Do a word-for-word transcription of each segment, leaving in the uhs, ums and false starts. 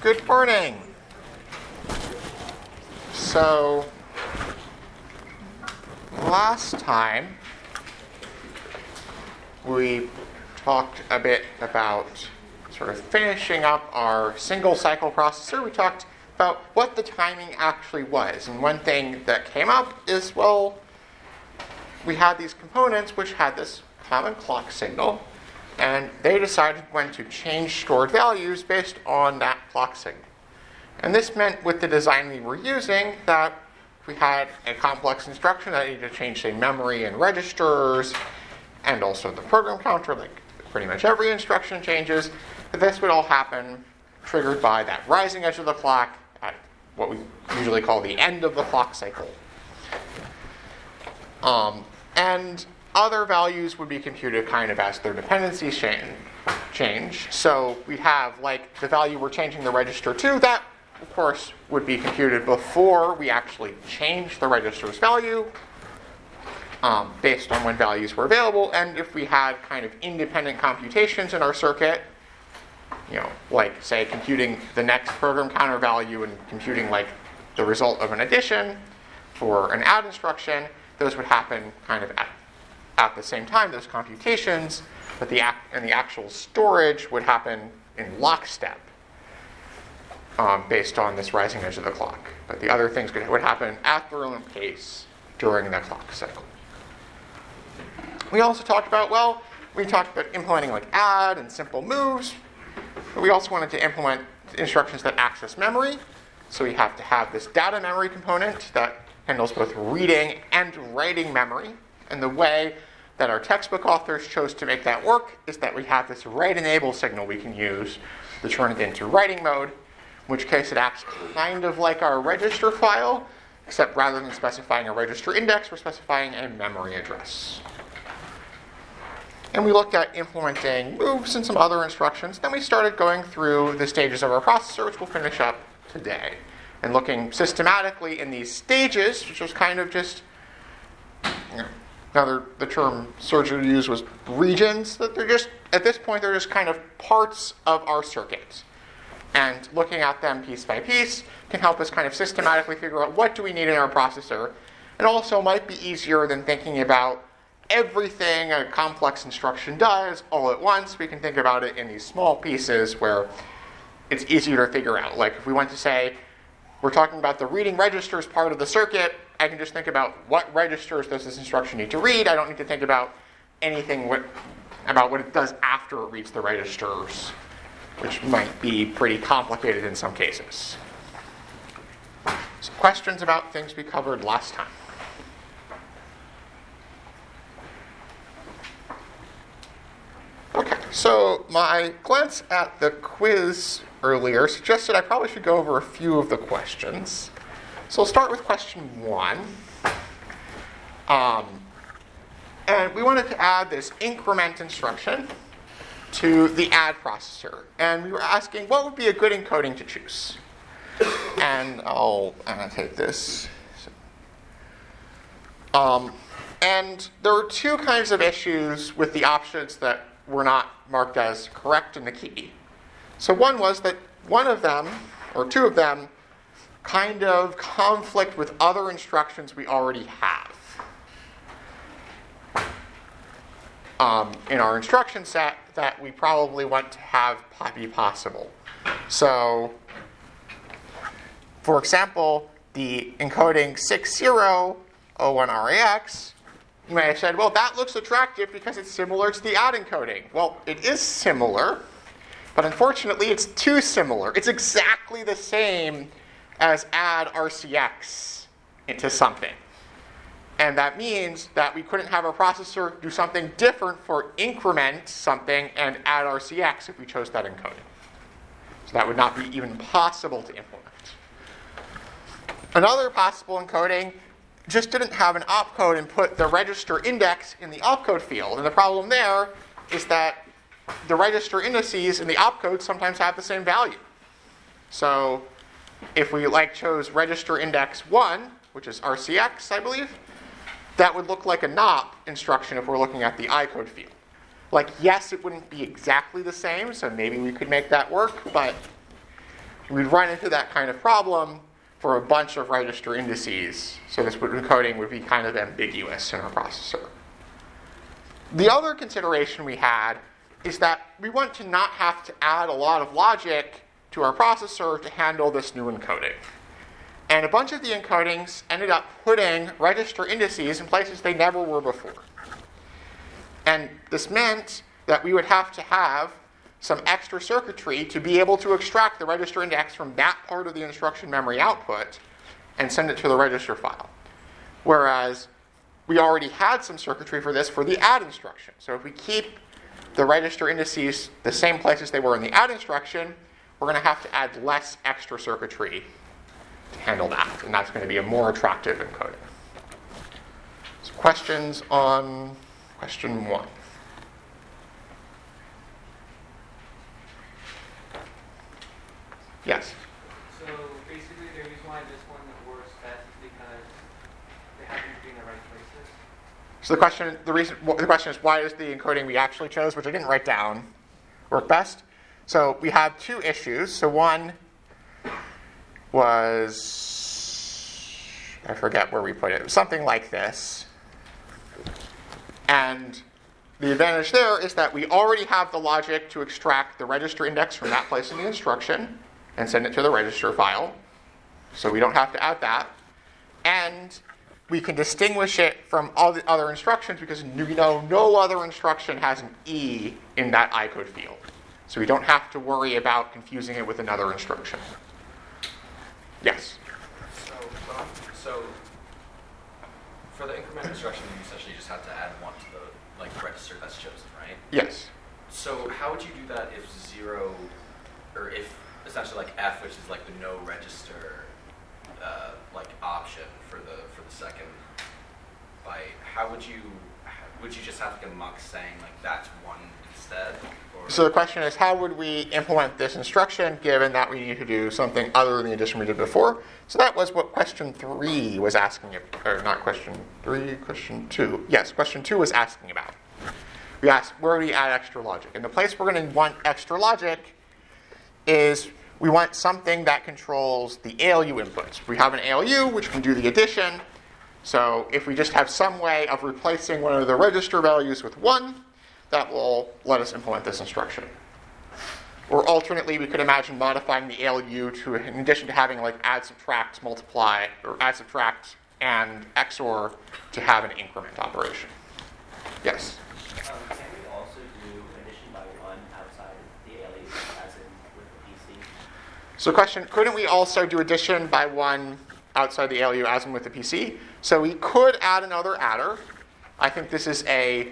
Good morning. So, last time we talked a bit about sort of finishing up our single cycle processor. We talked about what the timing actually was. And one thing that came up is, well, we had these components which had this common clock signal, and they decided when to change stored values based on that clock signal. And this meant with the design we were using that we had a complex instruction that needed to change, say, memory and registers, and also the program counter, like pretty much every instruction changes. But this would all happen triggered by that rising edge of the clock at what we usually call the end of the clock cycle. Um, and other values would be computed kind of as their dependencies change. So we have, like, the value we're changing the register to, that, of course, would be computed before we actually change the register's value, um, based on when values were available. And if we had kind of independent computations in our circuit, you know, like, say, computing the next program counter value and computing, like, the result of an addition for an add instruction, those would happen kind of at at the same time, those computations, but the ac- and the actual storage would happen in lockstep, um, based on this rising edge of the clock. But the other things would happen at their own pace during the clock cycle. We also talked about, well, we talked about implementing like add and simple moves. But we also wanted to implement instructions that access memory. So we have to have this data memory component that handles both reading and writing memory. And the way that our textbook authors chose to make that work is that we have this write enable signal we can use to turn it into writing mode, in which case it acts kind of like our register file, except rather than specifying a register index, we're specifying a memory address. And we looked at implementing moves and some other instructions. Then we started going through the stages of our processor, which we'll finish up today, and looking systematically in these stages, which was kind of just, you know, Another, the term Sergio used was regions, that they're just, at this point, they're just kind of parts of our circuit. And looking at them piece by piece can help us kind of systematically figure out what do we need in our processor, and also might be easier than thinking about everything a complex instruction does all at once. We can think about it in these small pieces where it's easier to figure out. Like if we want to say, we're talking about the reading registers part of the circuit, I can just think about what registers does this instruction need to read. I don't need to think about anything what, about what it does after it reads the registers, which might be pretty complicated in some cases. So questions about things we covered last time? Okay, so my glance at the quiz earlier suggested I probably should go over a few of the questions. So we'll start with question one. Um, and we wanted to add this increment instruction to the add processor. And we were asking what would be a good encoding to choose. And I'll annotate this. Um, and there were two kinds of issues with the options that were not marked as correct in the key. So one was that one of them, or two of them, kind of conflict with other instructions we already have um, in our instruction set that we probably want to have be possible. So, for example, the encoding six zero zero one R A X, you may have said, well, that looks attractive because it's similar to the add encoding. Well, it is similar, but unfortunately it's too similar. It's exactly the same as add R C X into something. And that means that we couldn't have our processor do something different for increment something and add R C X if we chose that encoding. So that would not be even possible to implement. Another possible encoding just didn't have an opcode and put the register index in the opcode field. And the problem there is that the register indices in the opcode sometimes have the same value. So if we like chose register index one, which is R C X, I believe, that would look like a N O P instruction if we're looking at the I code field. Like, yes, it wouldn't be exactly the same, so maybe we could make that work, but we'd run into that kind of problem for a bunch of register indices. So this would, encoding would be kind of ambiguous in our processor. The other consideration we had is that we want to not have to add a lot of logic to our processor to handle this new encoding. And a bunch of the encodings ended up putting register indices in places they never were before. And this meant that we would have to have some extra circuitry to be able to extract the register index from that part of the instruction memory output and send it to the register file. Whereas we already had some circuitry for this for the add instruction. So if we keep the register indices the same places they were in the add instruction, we're going to have to add less extra circuitry to handle that. And that's going to be a more attractive encoding. So questions on question one? Yes? So basically the reason why this one works best is because they happen to be in the right places. So the question, the reason, the question is, why does the encoding we actually chose, which I didn't write down, work best? So we had two issues. So one was, I forget where we put it, it was something like this. And the advantage there is that we already have the logic to extract the register index from that place in the instruction and send it to the register file. So we don't have to add that. And we can distinguish it from all the other instructions because we know no other instruction has an E in that I code field. So we don't have to worry about confusing it with another instruction. Yes? So, um, so for the increment instruction, you essentially just have to add one to the like register that's chosen, right? Yes. So how would you do that if zero, or if essentially like F, which is like the no register uh, like option for the for the second byte? How would you would you just have like a mux saying like that's one instead? Or? So the question is, how would we implement this instruction given that we need to do something other than the addition we did before? So that was what question three was asking, or not question three, question two. Yes, question two was asking about. We asked, where do we add extra logic? And the place we're going to want extra logic is we want something that controls the A L U inputs. We have an A L U which can do the addition. So if we just have some way of replacing one of the register values with one, that will let us implement this instruction. Or alternately, we could imagine modifying the A L U to, in addition to having like add, subtract, multiply, or add, subtract, and X O R, to have an increment operation. Yes? Um, can we also do addition by one outside the A L U, as in with the P C? So question, couldn't we also do addition by one outside the A L U as in with the P C? So we could add another adder. I think this is a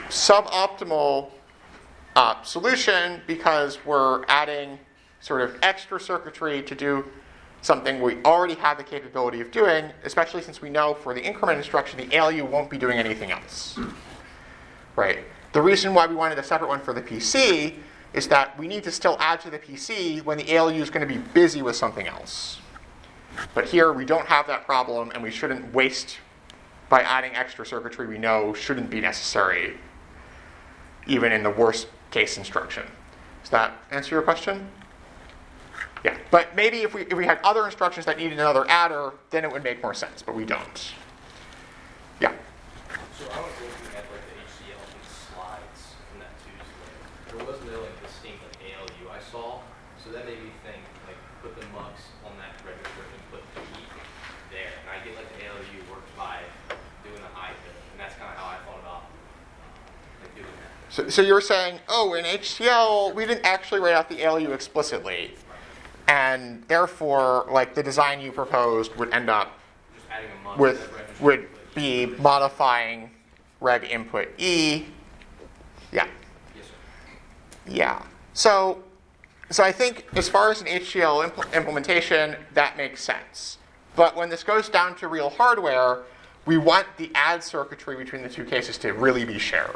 suboptimal uh, solution because we're adding sort of extra circuitry to do something we already have the capability of doing, especially since we know for the increment instruction, the A L U won't be doing anything else. Right? The reason why we wanted a separate one for the P C is that we need to still add to the P C when the A L U is going to be busy with something else. But here we don't have that problem, and we shouldn't waste by adding extra circuitry we know shouldn't be necessary, even in the worst case instruction. Does that answer your question? Yeah, but maybe if we if we had other instructions that needed another adder, then it would make more sense, but we don't. Yeah. So I was looking at like the H C L slides from that Tuesday. There wasn't a like distinct like A L U I saw, so that made me think like put the mux on that register and put the E there, and I get like the A L U works by doing the I bit, and that's kind of how I thought about like doing that. So, so you're saying, oh, in H C L we didn't actually write out the A L U explicitly, and therefore, like the design you proposed would end up Just adding a mux with to that register would with be E. modifying reg input E. Yeah. Yes, sir. Yeah. So, so I think as far as an H C L impl- implementation, that makes sense. But when this goes down to real hardware, we want the add circuitry between the two cases to really be shared.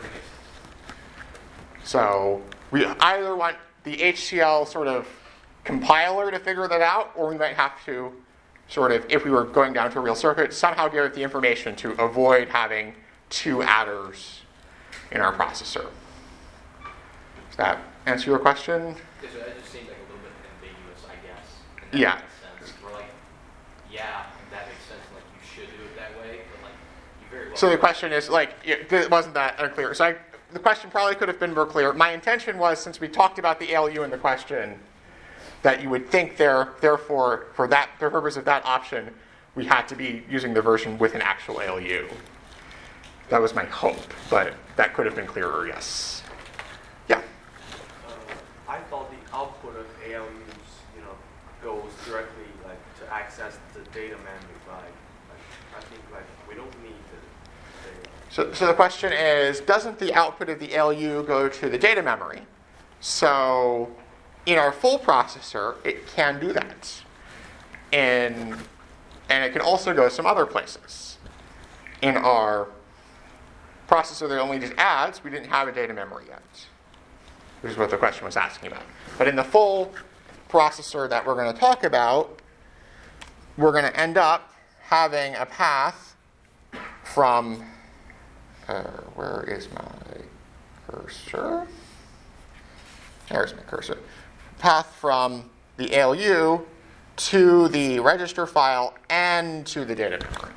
So we either want the H C L sort of compiler to figure that out, or we might have to sort of, if we were going down to a real circuit, somehow give it the information to avoid having two adders in our processor. Does that answer your question? Yes, sir. That just seems like a little bit ambiguous, I guess. that Yeah. makes sense. We're like, yeah, that makes sense. Like you should do it that way, but like you very well. So the question is, like, it it wasn't that unclear. So I, the question probably could have been more clear. My intention was, since we talked about the A L U in the question, that you would think there, therefore, for that, the purpose of that option, we had to be using the version with an actual A L U. That was my hope, but that could have been clearer, yes. Yeah. Uh, I thought the output of A L Us, you know, goes directly like to access the data memory. Like, like I think like we don't need the data. So, so the question is, doesn't the output of the A L U go to the data memory? So in our full processor, it can do that. And, and it can also go some other places. In our processor that only just adds, we didn't have a data memory yet, which is what the question was asking about. But in the full processor that we're going to talk about, we're going to end up having a path from, uh, where is my cursor? There's my cursor. Path from the A L U to the register file and to the data memory.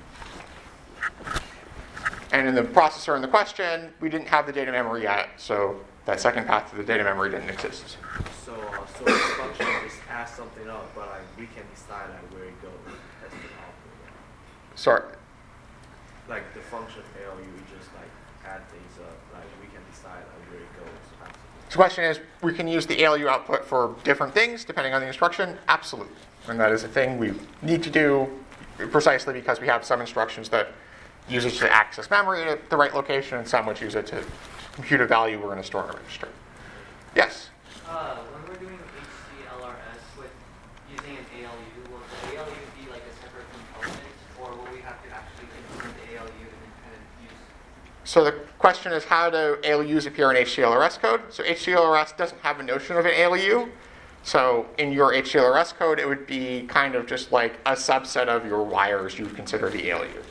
And in the processor in the question, we didn't have the data memory yet, so that second path to the data memory didn't exist. So, uh, so the function just adds something up, but like we can decide like where it goes. That's the output. Sorry. Like the function of A L U, we just like add things up. Like we can decide like where it goes. Absolutely. So the question is, we can use the A L U output for different things depending on the instruction? Absolutely. And that is a thing we need to do precisely because we have some instructions that use it to access memory at the right location and some which use it to compute a value we're going to store in a register. Yes? Uh, when we're doing H C L R S with using an A L U, will the A L U be like a separate component, or will we have to actually implement the A L U and then kind of use? So the question is, how do A L Us appear in H C L R S code? So H C L R S doesn't have a notion of an A L U. So in your H C L R S code, it would be kind of just like a subset of your wires you would consider the A L U.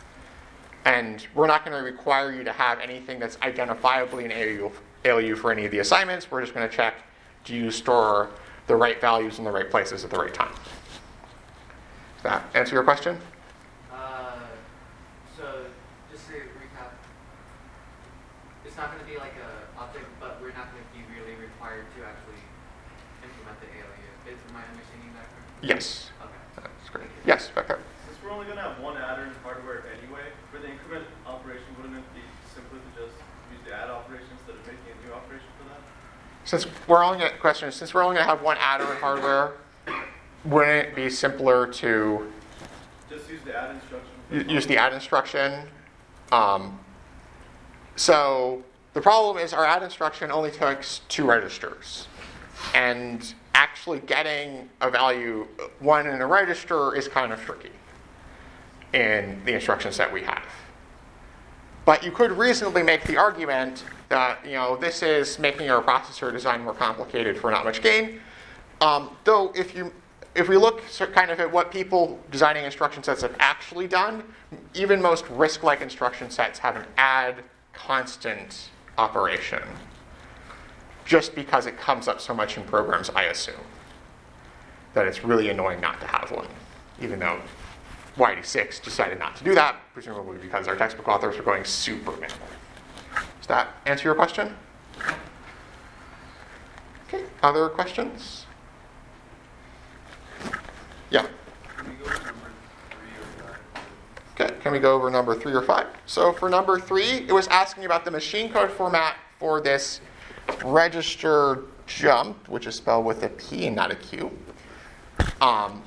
And we're not going to require you to have anything that's identifiably an A L U, A L U for any of the assignments. We're just going to check, do you store the right values in the right places at the right time? Does that answer your question? Uh, so just to recap, it's not going to be like a object, but we're not going to be really required to actually implement the A L U. Is my understanding that correct? Yes. Okay. That's great. Yes, back there. Since we're only going to have one adder in hardware anyway, for the increment operation, wouldn't it be simpler to just use the add operation instead of making a new operation for that? Since we're only going to question, since we're only going to have one adder in hardware, wouldn't it be simpler to Just use the add instruction? u- use the add instruction? Um, so the problem is our add instruction only takes two registers, and actually getting a value one in a register is kind of tricky in the instruction set we have. But you could reasonably make the argument that, you know, this is making our processor design more complicated for not much gain. Um, though if you if we look sort kind of at what people designing instruction sets have actually done, even most RISC-like instruction sets have an add constant operation, just because it comes up so much in programs, I assume, that it's really annoying not to have one, even though Y eighty-six decided not to do that, presumably because our textbook authors are going super minimal. Does that answer your question? Okay, other questions? Yeah. Can we go to number three or five? Okay, can we go over number three or five? So for number three, it was asking about the machine code format for this register jump, which is spelled with a P and not a Q. Um,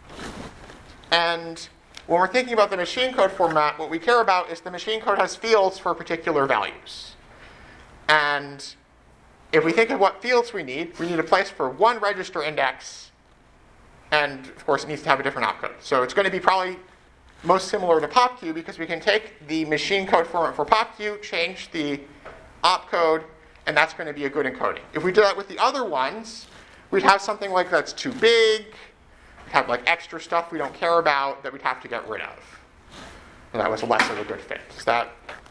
and when we're thinking about the machine code format, what we care about is the machine code has fields for particular values. And if we think of what fields we need, we need a place for one register index, and of course it needs to have a different opcode. So it's going to be probably most similar to PopQ because we can take the machine code format for PopQ, change the opcode, and that's going to be a good encoding. If we do that with the other ones, we'd have something like that's too big, we'd have like extra stuff we don't care about that we'd have to get rid of. And that was less of a good fit. Is that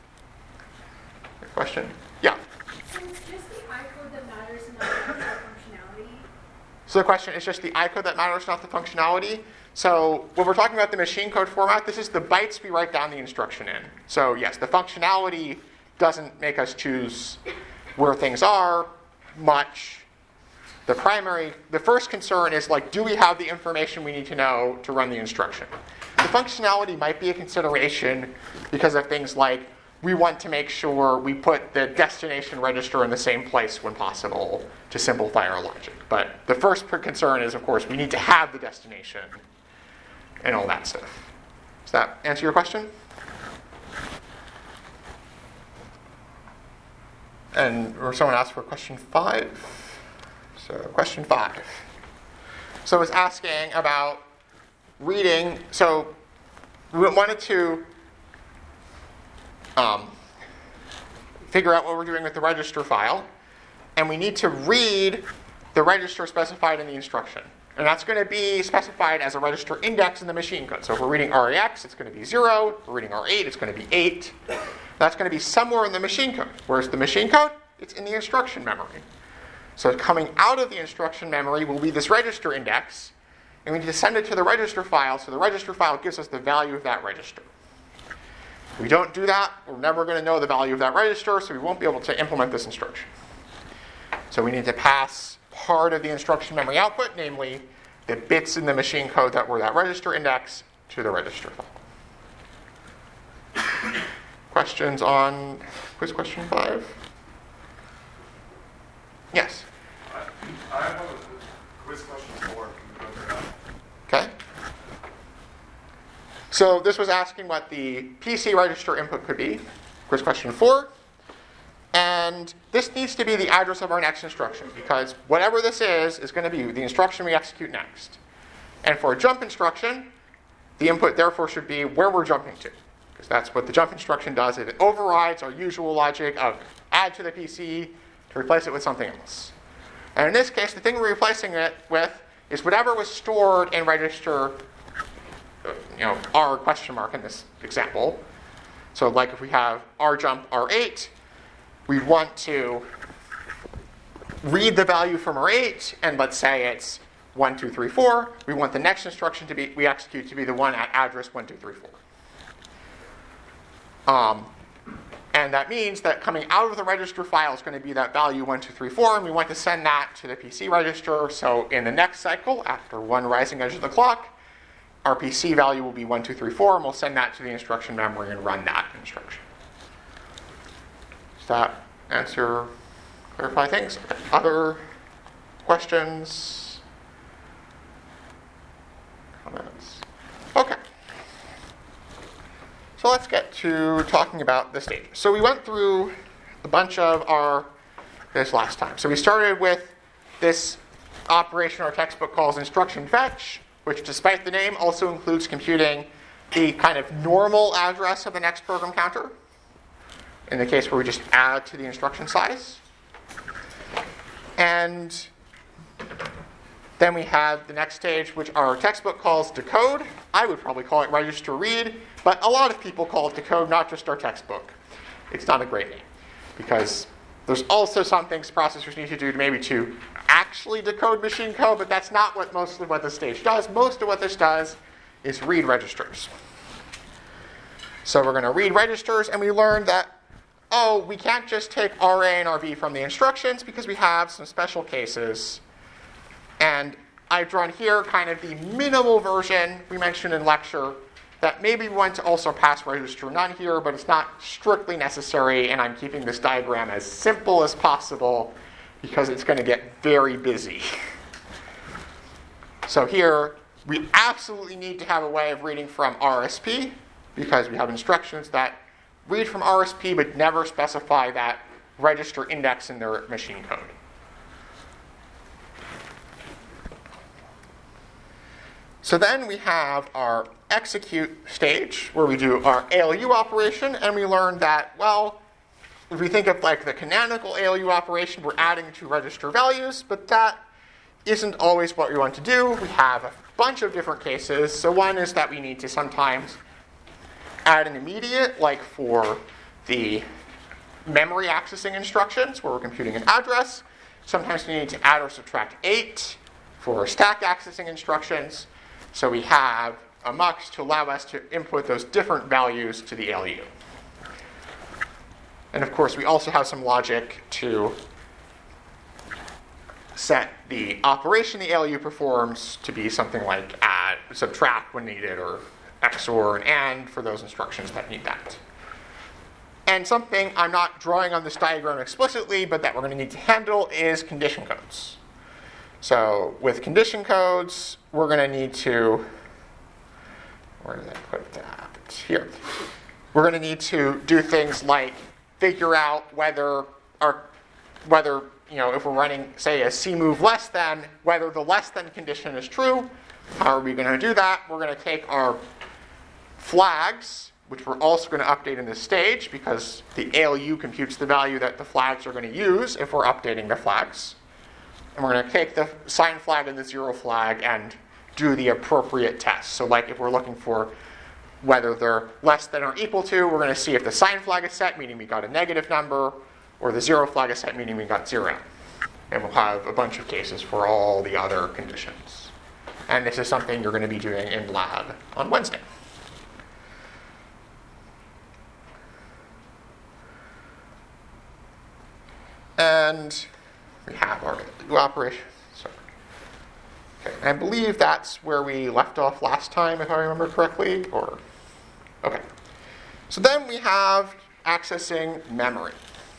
a question? Yeah. So it's just the I code that matters, not the functionality? So the question is just the I code that matters, not the functionality. So when we're talking about the machine code format, this is the bytes we write down the instruction in. So yes, the functionality doesn't make us choose where things are much. The primary, the first concern is like, do we have the information we need to know to run the instruction? The functionality might be a consideration because of things like we want to make sure we put the destination register in the same place when possible to simplify our logic. But the first concern is, of course, we need to have the destination and all that stuff. Does that answer your question? And or someone asked for question five. So question five. So it's asking about reading. So we wanted to um, figure out what we're doing with the register file. And we need to read the register specified in the instruction. And that's going to be specified as a register index in the machine code. So if we're reading R A X, it's going to be zero. If we're reading R eight, it's going to be eight. That's going to be somewhere in the machine code. Whereas the machine code, it's in the instruction memory. So coming out of the instruction memory will be this register index. And we need to send it to the register file. So the register file gives us the value of that register. If we don't do that, we're never going to know the value of that register, so we won't be able to implement this instruction. So we need to pass part of the instruction memory output, namely the bits in the machine code that were that register index, to the register file. Questions on quiz question five? Yes? I, I have a quiz question four. Can we go through that? Okay. So this was asking what the P C register input could be. Quiz question four. And this needs to be the address of our next instruction, because whatever this is, is going to be the instruction we execute next. And for a jump instruction, the input therefore should be where we're jumping to, because that's what the jump instruction does. It overrides our usual logic of add to the P C to replace it with something else. And in this case, the thing we're replacing it with is whatever was stored in register, you know, R question mark in this example. So like if we have R jump R eight, we want to read the value from R eight, and let's say it's one, two, three, four. We want the next instruction to be we execute to be the one at address one, two, three, four. Um, and that means that coming out of the register file is going to be that value one, two, three, four, and we want to send that to the P C register. So in the next cycle, after one rising edge of the clock, our P C value will be one, two, three, four, and we'll send that to the instruction memory and run that instruction. Does that answer, clarify things? Other questions? Comments? Okay. So let's get to talking about the stages. So we went through a bunch of our this last time. So we started with this operation our textbook calls instruction fetch, which despite the name also includes computing the kind of normal address of the next program counter, in the case where we just add to the instruction size. And then we have the next stage, which our textbook calls decode. I would probably call it register read, but a lot of people call it decode, not just our textbook. It's not a great name, because there's also some things processors need to do to maybe to actually decode machine code, but that's not what most of what this stage does. Most of what this does is read registers. So we're going to read registers, and we learned that, oh, we can't just take R A and R V from the instructions because we have some special cases. And I've drawn here kind of the minimal version we mentioned in lecture that maybe we want to also pass register none here, but it's not strictly necessary, and I'm keeping this diagram as simple as possible because it's going to get very busy. So here, we absolutely need to have a way of reading from R S P because we have instructions that read from R S P but never specify that register index in their machine code. So then we have our execute stage where we do our A L U operation, and we learn that, well, if we think of like the canonical A L U operation, we're adding two register values, but that isn't always what we want to do. We have a bunch of different cases. So one is that we need to sometimes add an immediate, like for the memory accessing instructions where we're computing an address. Sometimes we need to add or subtract eight for stack accessing instructions. So we have a mux to allow us to input those different values to the A L U. And of course, we also have some logic to set the operation the A L U performs to be something like add, subtract when needed, or X O R and AND for those instructions that need that. And something I'm not drawing on this diagram explicitly, but that we're going to need to handle is condition codes. So with condition codes, we're going to need to, where did I put that? Here. We're going to need to do things like figure out whether our, whether, you know, if we're running, say, a cmove less than, whether the less than condition is true. How are we going to do that? We're going to take our flags, which we're also going to update in this stage because the A L U computes the value that the flags are going to use if we're updating the flags. And we're going to take the sign flag and the zero flag and do the appropriate tests. So like if we're looking for whether they're less than or equal to, we're going to see if the sign flag is set, meaning we got a negative number, or the zero flag is set, meaning we got zero. And we'll have a bunch of cases for all the other conditions. And this is something you're going to be doing in lab on Wednesday. And we have our do operation. Sorry. Okay, I believe that's where we left off last time, if I remember correctly. Or okay. So then we have accessing memory.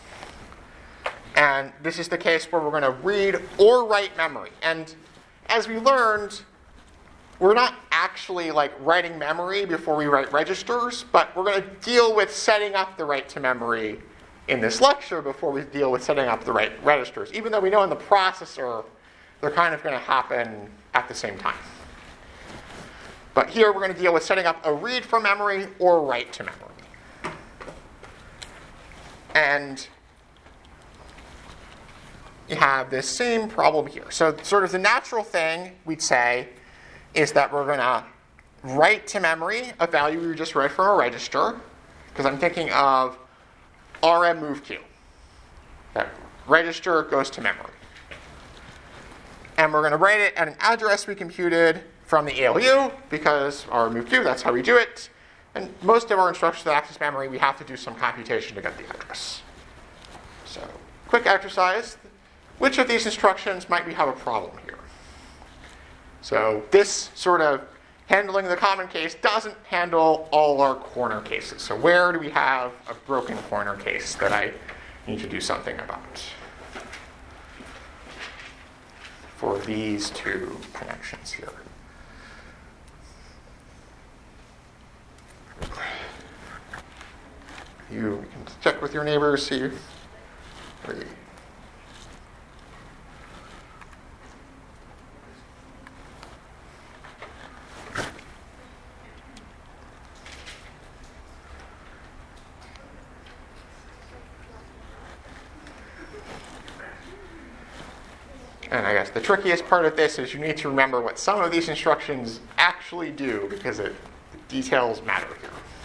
And this is the case where we're going to read or write memory. And as we learned, we're not actually like writing memory before we write registers, but we're going to deal with setting up the write to memory in this lecture before we deal with setting up the right registers, even though we know in the processor they're kind of going to happen at the same time. But here we're going to deal with setting up a read from memory or write to memory. And you have this same problem here. So sort of the natural thing we'd say is that we're going to write to memory a value we just read from a register, because I'm thinking of R M move Q. That register goes to memory. And we're going to write it at an address we computed from the A L U, because R M move Q, that's how we do it. And most of our instructions that access memory, we have to do some computation to get the address. So, quick exercise. Which of these instructions might we have a problem here? So this sort of handling the common case doesn't handle all our corner cases. So where do we have a broken corner case that I need to do something about for these two connections here? You can check with your neighbors, see where you And I guess the trickiest part of this is you need to remember what some of these instructions actually do, because it, the details matter here.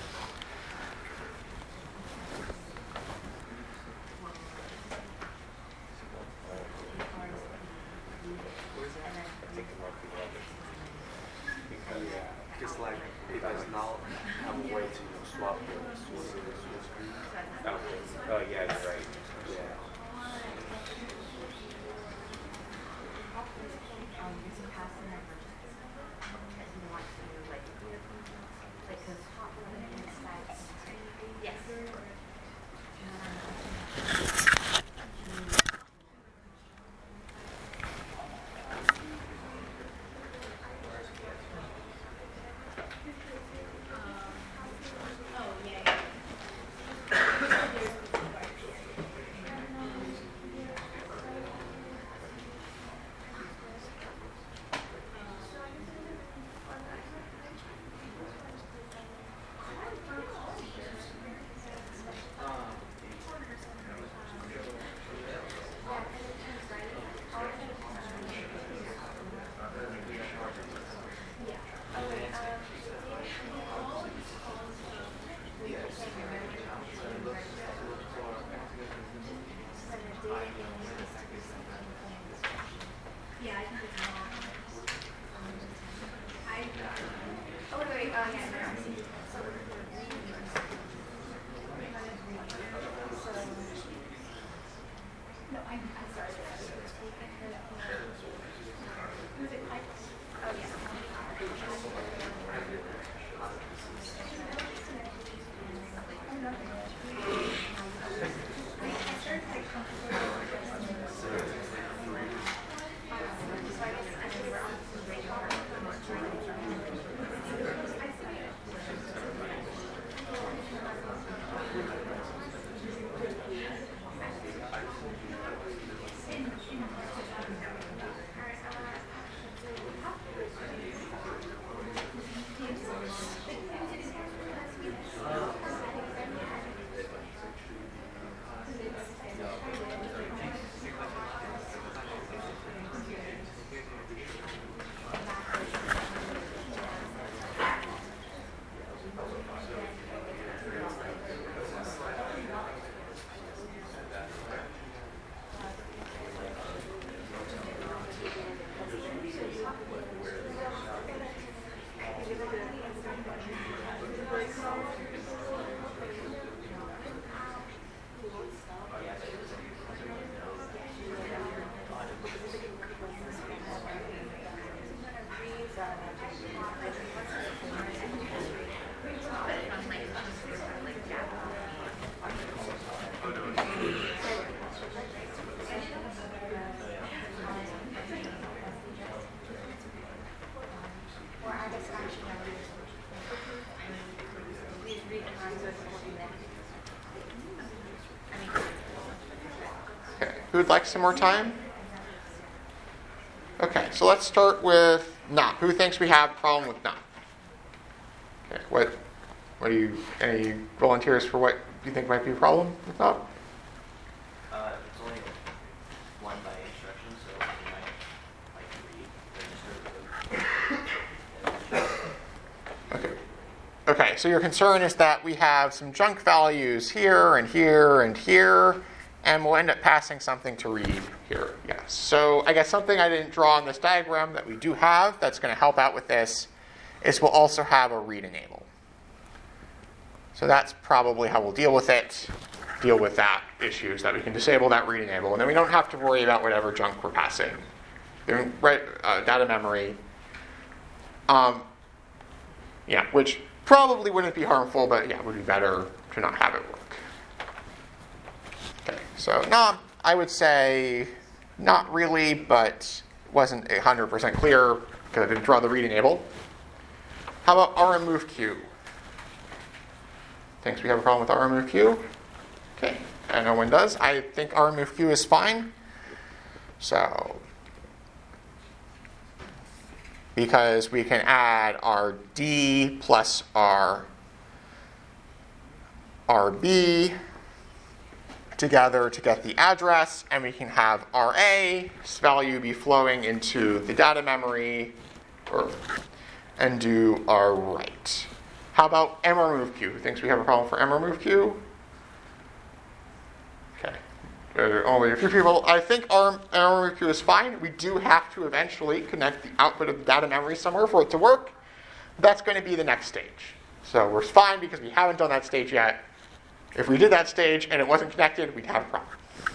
It's like it does not have a way to swap the source and the source screen. Oh, yeah, you're right. Yeah. Who'd like some more time? Okay, so let's start with not. Who thinks we have a problem with not? Okay, what, what do you, any volunteers for what you think might be a problem with not? Uh, it's only one by instruction, so you might like read register. Okay. Okay, so your concern is that we have some junk values here and here and here, and we'll end up passing something to read here. Yes. So I guess something I didn't draw on this diagram that we do have that's going to help out with this is we'll also have a read enable. So that's probably how we'll deal with it, deal with that issue, is that we can disable that read enable, and then we don't have to worry about whatever junk we're passing. Right, uh, data memory. Um, yeah, which probably wouldn't be harmful, but yeah, it would be better to not have it work. Okay, so no, I would say not really, but wasn't one hundred percent clear because I didn't draw the read enable. How about rMoveQ? Thinks we have a problem with rMoveQ? Okay, and no one does. I think rMoveQ is fine. So, because we can add our D plus our R B together to get the address, and we can have R A's value be flowing into the data memory, or, and do our write. How about mRemoveQ? Who thinks we have a problem for mRemoveQ? Okay. There are only a few people. I think our mRemoveQ is fine. We do have to eventually connect the output of the data memory somewhere for it to work. That's going to be the next stage. So we're fine because we haven't done that stage yet. If we did that stage and it wasn't connected, we'd have a problem.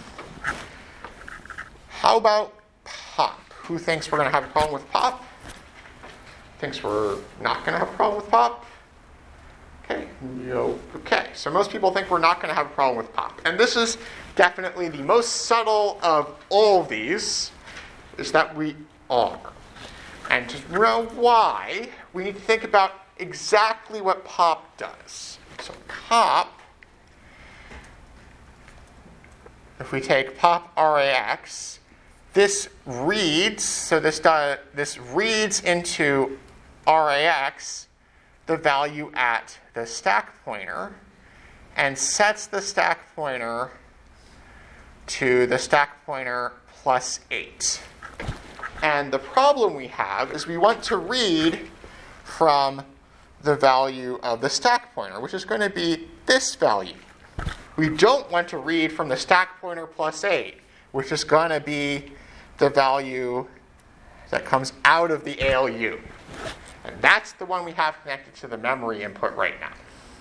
How about pop? Who thinks we're going to have a problem with pop? Thinks we're not going to have a problem with pop? Okay, no. Okay, so most people think we're not going to have a problem with pop. And this is definitely the most subtle of all of these, is that we are. And to know why, we need to think about exactly what pop does. So pop, if we take pop R A X, this reads, so this, does, this reads into R A X the value at the stack pointer and sets the stack pointer to the stack pointer plus eight. And the problem we have is we want to read from the value of the stack pointer, which is going to be this value. We don't want to read from the stack pointer plus eight, which is going to be the value that comes out of the A L U. And that's the one we have connected to the memory input right now.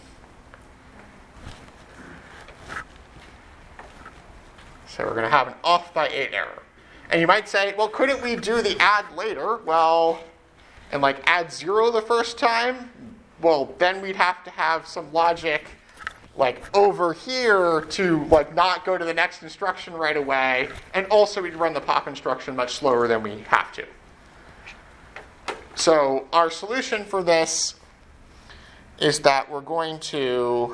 So we're going to have an off by eight error. And you might say, well, couldn't we do the add later? Well, and like add zero the first time? Well, then we'd have to have some logic like over here to like not go to the next instruction right away. And also we'd run the pop instruction much slower than we have to. So our solution for this is that we're going to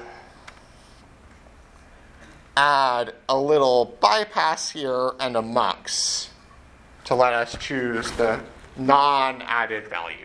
add a little bypass here and a mux to let us choose the non-added value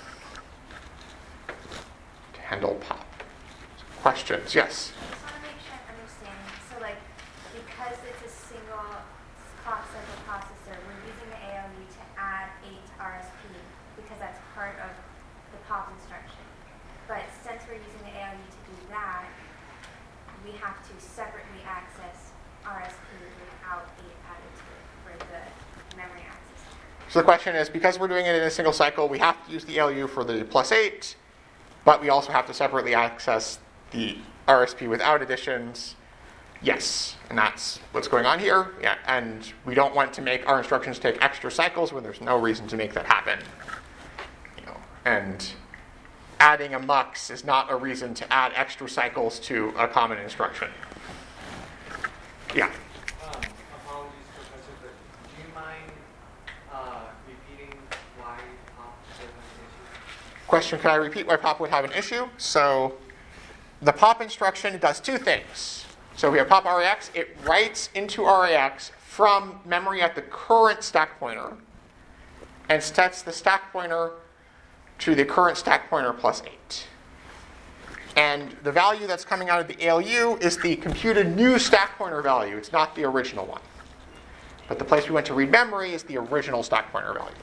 to handle pop. Questions? Yes? I just want to make sure I'm understanding. So like, because it's a single clock cycle processor, we're using the A L U to add eight to R S P because that's part of the pop instruction. But since we're using the A L U to do that, we have to separately access R S P without eight added to it for the memory access. So the question is, because we're doing it in a single cycle, we have to use the A L U for the plus eight, but we also have to separately access the R S P without additions. Yes, and that's what's going on here. Yeah, and we don't want to make our instructions take extra cycles when there's no reason to make that happen. You know, and adding a mux is not a reason to add extra cycles to a common instruction. Yeah. Um, apologies, Professor, but do you mind uh, repeating why pop is an issue? Question, can I repeat why pop would have an issue? So the pop instruction does two things. So we have pop R A X. It writes into R A X from memory at the current stack pointer and sets the stack pointer to the current stack pointer plus eight. And the value that's coming out of the A L U is the computed new stack pointer value. It's not the original one. But the place we went to read memory is the original stack pointer value.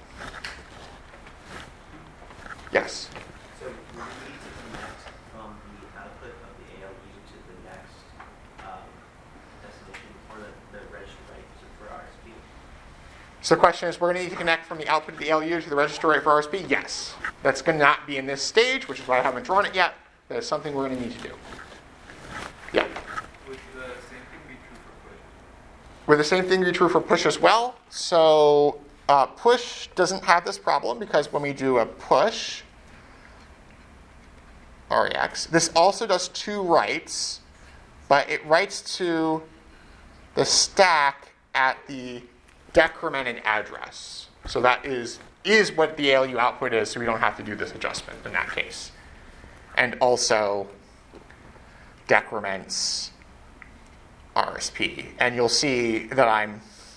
Yes? So we need to connect from the output of the A L U to the next um, destination or the, the register rate for R S P. So the question is, we're going to need to connect from the output of the A L U to the register rate for R S P? Yes. That's going to not be in this stage, which is why I haven't drawn it yet. That is something we're going to need to do. Yeah? Would the same thing be true for push? Would the same thing be true for push as well? So uh, push doesn't have this problem because when we do a push, rex, this also does two writes, but it writes to the stack at the decremented address. So that is, is what the A L U output is, so we don't have to do this adjustment in that case. And also decrements R S P. And you'll see that I'm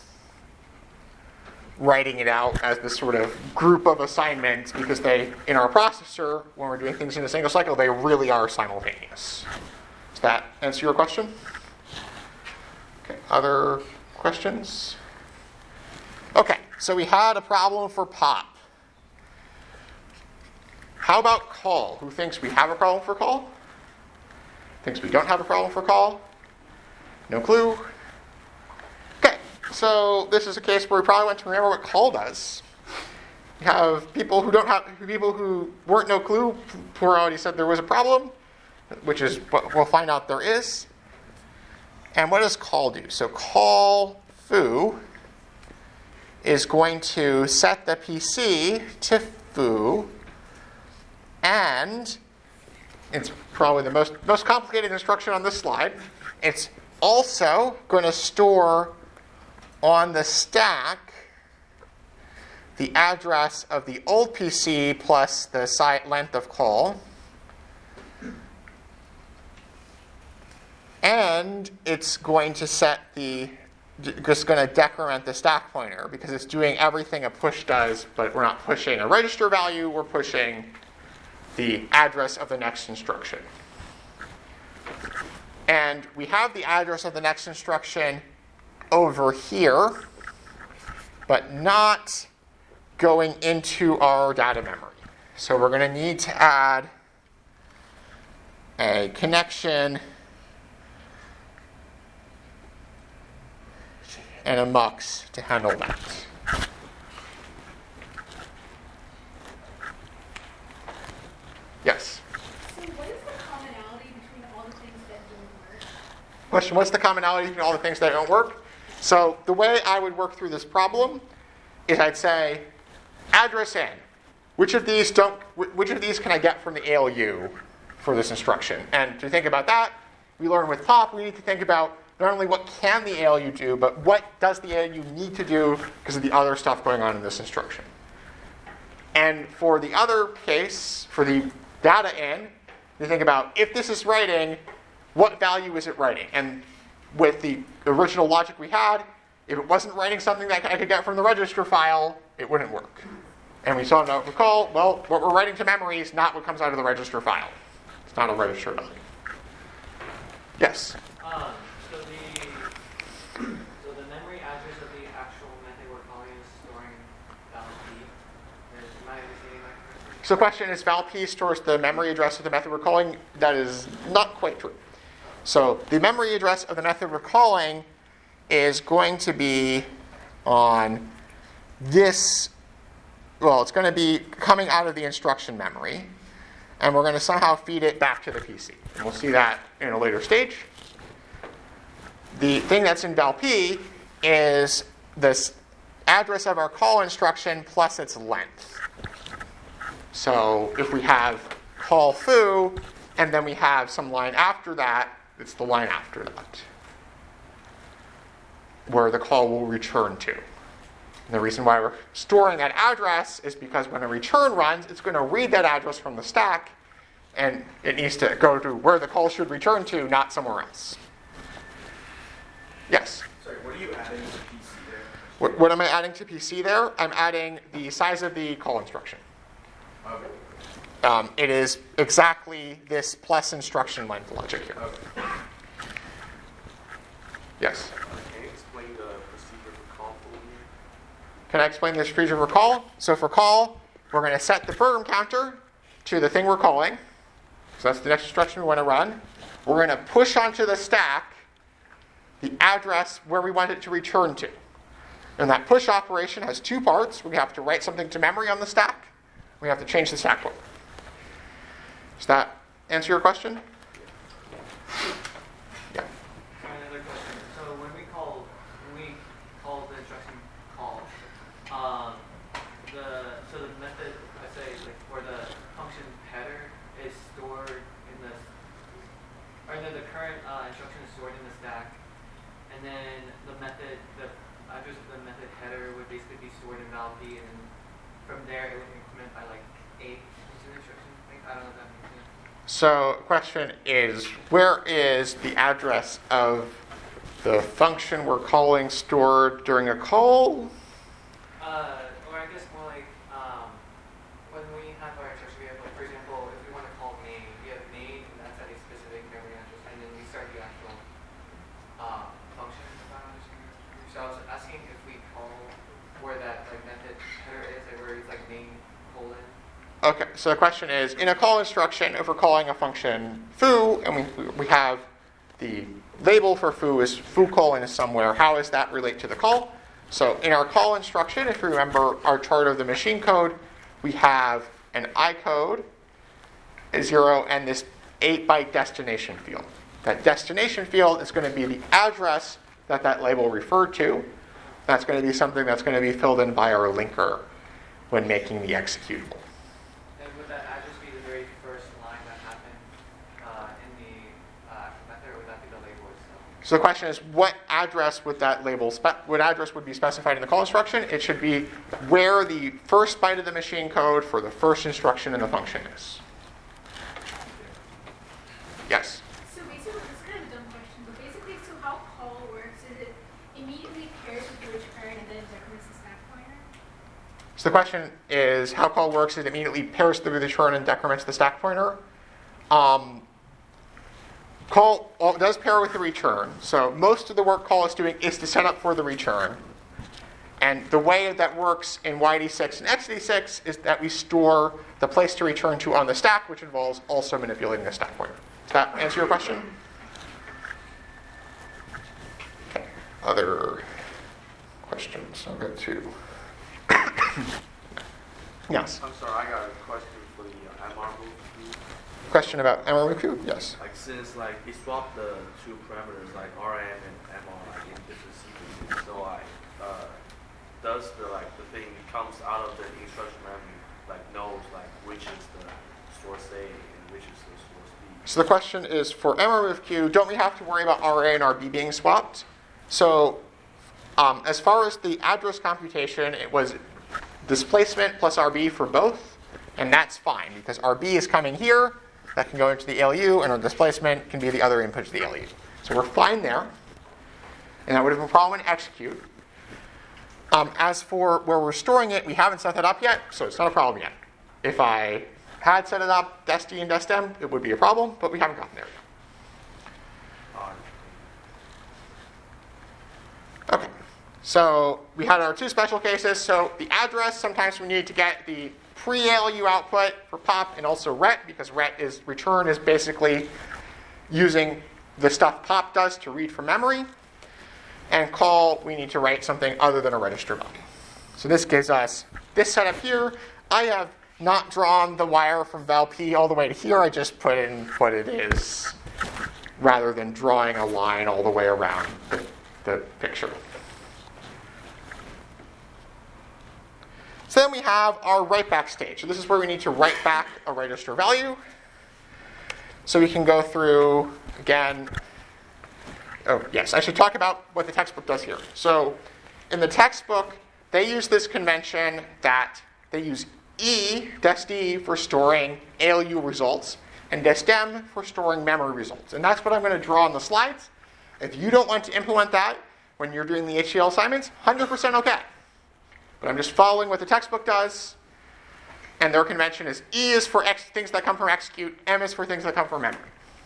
writing it out as this sort of group of assignments because they, in our processor, when we're doing things in a single cycle, they really are simultaneous. Does that answer your question? Okay, other questions? Okay, so we had a problem for pop. How about call? Who thinks we have a problem for call? Thinks we don't have a problem for call? No clue? Okay, so this is a case where we probably want to remember what call does. We have people who don't have, people who weren't no clue, who already said there was a problem, which is what we'll find out there is. And what does call do? So call foo is going to set the P C to foo, and it's probably the most, most complicated instruction on this slide. It's also going to store on the stack the address of the old P C plus the site length of call. And it's going to set the, just going to decrement the stack pointer because it's doing everything a push does, but we're not pushing a register value, we're pushing the address of the next instruction. And we have the address of the next instruction over here, but not going into our data memory. So we're going to need to add a connection and a mux to handle that. Yes? So what is the commonality between all the things that don't work? Question, what's the commonality between all the things that don't work? So the way I would work through this problem is I'd say, address n. Which of these don't? Which of these can I get from the A L U for this instruction? And to think about that, we learn with pop, we need to think about not only what can the A L U do, but what does the A L U need to do because of the other stuff going on in this instruction. And for the other case, for the data n, you think about if this is writing, what value is it writing? And with the original logic we had, if it wasn't writing something that I could get from the register file, it wouldn't work. And we saw in note recall, well, what we're writing to memory is not what comes out of the register file. It's not a register value. Yes? Um, so the so the memory address of the actual method we're calling is storing val p. Is, am I understanding that correctly? So the question is, val p stores the memory address of the method we're calling. That is not quite true. So the memory address of the method we're calling is going to be on this, well, it's going to be coming out of the instruction memory, and we're going to somehow feed it back to the P C. And we'll see that in a later stage. The thing that's in val p is this address of our call instruction plus its length. So if we have call foo, and then we have some line after that, it's the line after that where the call will return to. And the reason why we're storing that address is because when a return runs, it's going to read that address from the stack, and it needs to go to where the call should return to, not somewhere else. Yes? Sorry, what are you adding to P C What, what am I adding to P C there? I'm adding the size of the call instruction. Okay. Um, it is exactly this plus instruction length logic here. Okay. Yes? Can you explain the procedure for call for me? Can I explain this procedure for call? So for call, we're going to set the program counter to the thing we're calling. So that's the next instruction we want to run. We're going to push onto the stack the address where we want it to return to. And that push operation has two parts. We have to write something to memory on the stack. We have to change the stack pointer. Does that answer your question? Yeah. Another question. So when we call, when we call the instruction call, um, the so the method, I say like for the function header is stored in the, or no, the current uh, instruction is stored in the stack, and then the method, the address of the method header would basically be stored in val p, and then from there it would increment by like eight into the instruction. Like, I don't know if that makes sense. So the question is, where is the address of the function we're calling stored during a call? Uh, or I guess more like um, when we have our instruction, we have like, for example, if we want to call main, we have main, and that's at a specific memory address, and then we start the actual uh, function. If I understand. So I was asking if we call where that like method header is, like where it's like main colon. Okay, so the question is, in a call instruction, if we're calling a function foo, and we, we have the label for foo is foo colon is somewhere, how does that relate to the call? So in our call instruction, if you remember our chart of the machine code, we have an I code, a zero, and this eight byte destination field. That destination field is going to be the address that that label referred to. That's going to be something that's going to be filled in by our linker when making the executable. And would that address be the very first line that happened uh, in the uh, method, or would that be the label itself? So the question is, what address would that label, spe- what address would be specified in the call instruction? It should be where the first byte of the machine code for the first instruction in the function is. Yes? So basically, this is kind of a dumb question, but basically, so how call works is it immediately pairs with the return and then decrements the stack pointer? So the question is, how call works is it immediately pairs the return and decrements the stack pointer. Um, call all, does pair with the return. So most of the work call is doing is to set up for the return. And the way that works in Y D six and X D six is that we store the place to return to on the stack, which involves also manipulating the stack pointer. Does that answer your question? Okay. Other questions? I'll go to. Yes. I'm sorry, I got a question for the uh, M R move. Question about M R Q? Yes. Like since like we swapped the two parameters like R M and M R like in different sequences, so like uh, does the like the thing comes out of the instruction memory like knows like which is the source A and which is the source B? So the question is, for M R Q, don't we have to worry about R A and R B being swapped? So um, as far as the address computation, it was displacement plus R B for both, and that's fine because R B is coming here, that can go into the A L U, and our displacement can be the other input to the A L U. So we're fine there, and that would have been a problem in execute. Um, as for where we're storing it, we haven't set that up yet, so it's not a problem yet. If I had set it up, dest-d and dest-m, it would be a problem, but we haven't gotten there yet. Okay. So we had our two special cases. So the address, sometimes we need to get the pre-A L U output for pop and also ret, because ret is return is basically using the stuff pop does to read from memory. And call, we need to write something other than a register value. So this gives us this setup here. I have not drawn the wire from val p all the way to here. I just put in what it is rather than drawing a line all the way around the, the picture. So then we have our write back stage. So this is where we need to write back a register value. So we can go through, again, oh yes, I should talk about what the textbook does here. So in the textbook, they use this convention that they use E, dest-d, for storing A L U results, and dest-m for storing memory results. And that's what I'm going to draw on the slides. If you don't want to implement that, when you're doing the H C L assignments, one hundred percent okay. But I'm just following what the textbook does, and their convention is E is for ex- things that come from execute, M is for things that come from memory.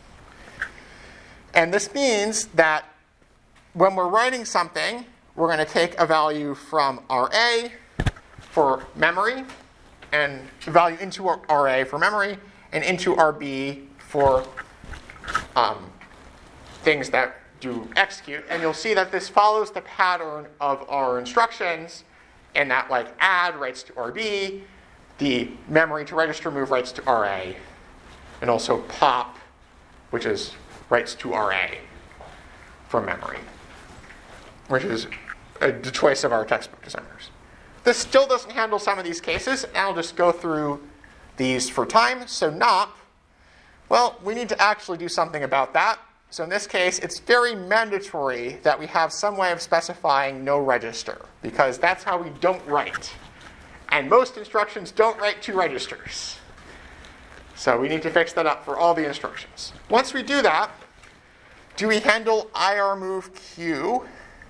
And this means that when we're writing something, we're going to take a value from R A for memory, and value into R A for memory, and into R B for um, things that do execute. And you'll see that this follows the pattern of our instructions, and that like add writes to R B, the memory to register move writes to R A, and also pop, which is writes to R A from memory, which is a, the choice of our textbook designers. This still doesn't handle some of these cases, and I'll just go through these for time. So N O P, well, we need to actually do something about that. So in this case, it's very mandatory that we have some way of specifying no register, because that's how we don't write. And most instructions don't write two registers. So we need to fix that up for all the instructions. Once we do that, do we handle I R move Q?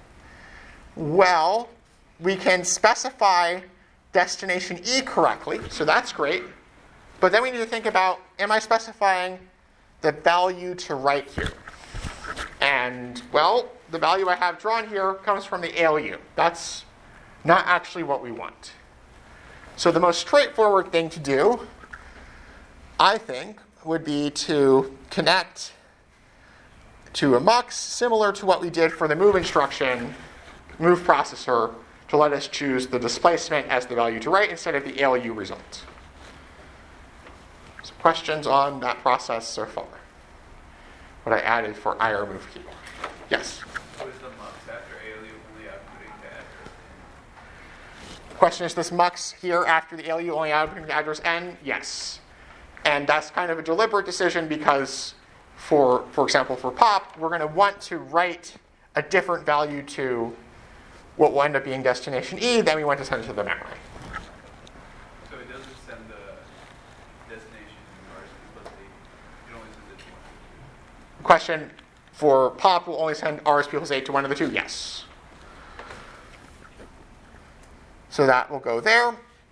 Well, we can specify destination E correctly, so that's great. But then we need to think about, am I specifying the value to write here? And, well, the value I have drawn here comes from the A L U. That's not actually what we want. So the most straightforward thing to do, I think, would be to connect to a mux similar to what we did for the move instruction, move processor, to let us choose the displacement as the value to write instead of the A L U result. So questions on that process so far? What I added for I R move Q. Yes? What is the mux after A L U only outputting the address? The question is this mux here after the A L U only outputting the address N? Yes. And that's kind of a deliberate decision because, for, for example, for pop, we're going to want to write a different value to what will end up being destination E than we want to send to the memory. So it doesn't send the destination to R S P plus eight. It only sends it to one. Question for pop will only send R S P plus eight to one of the two? Yes. So that will go there.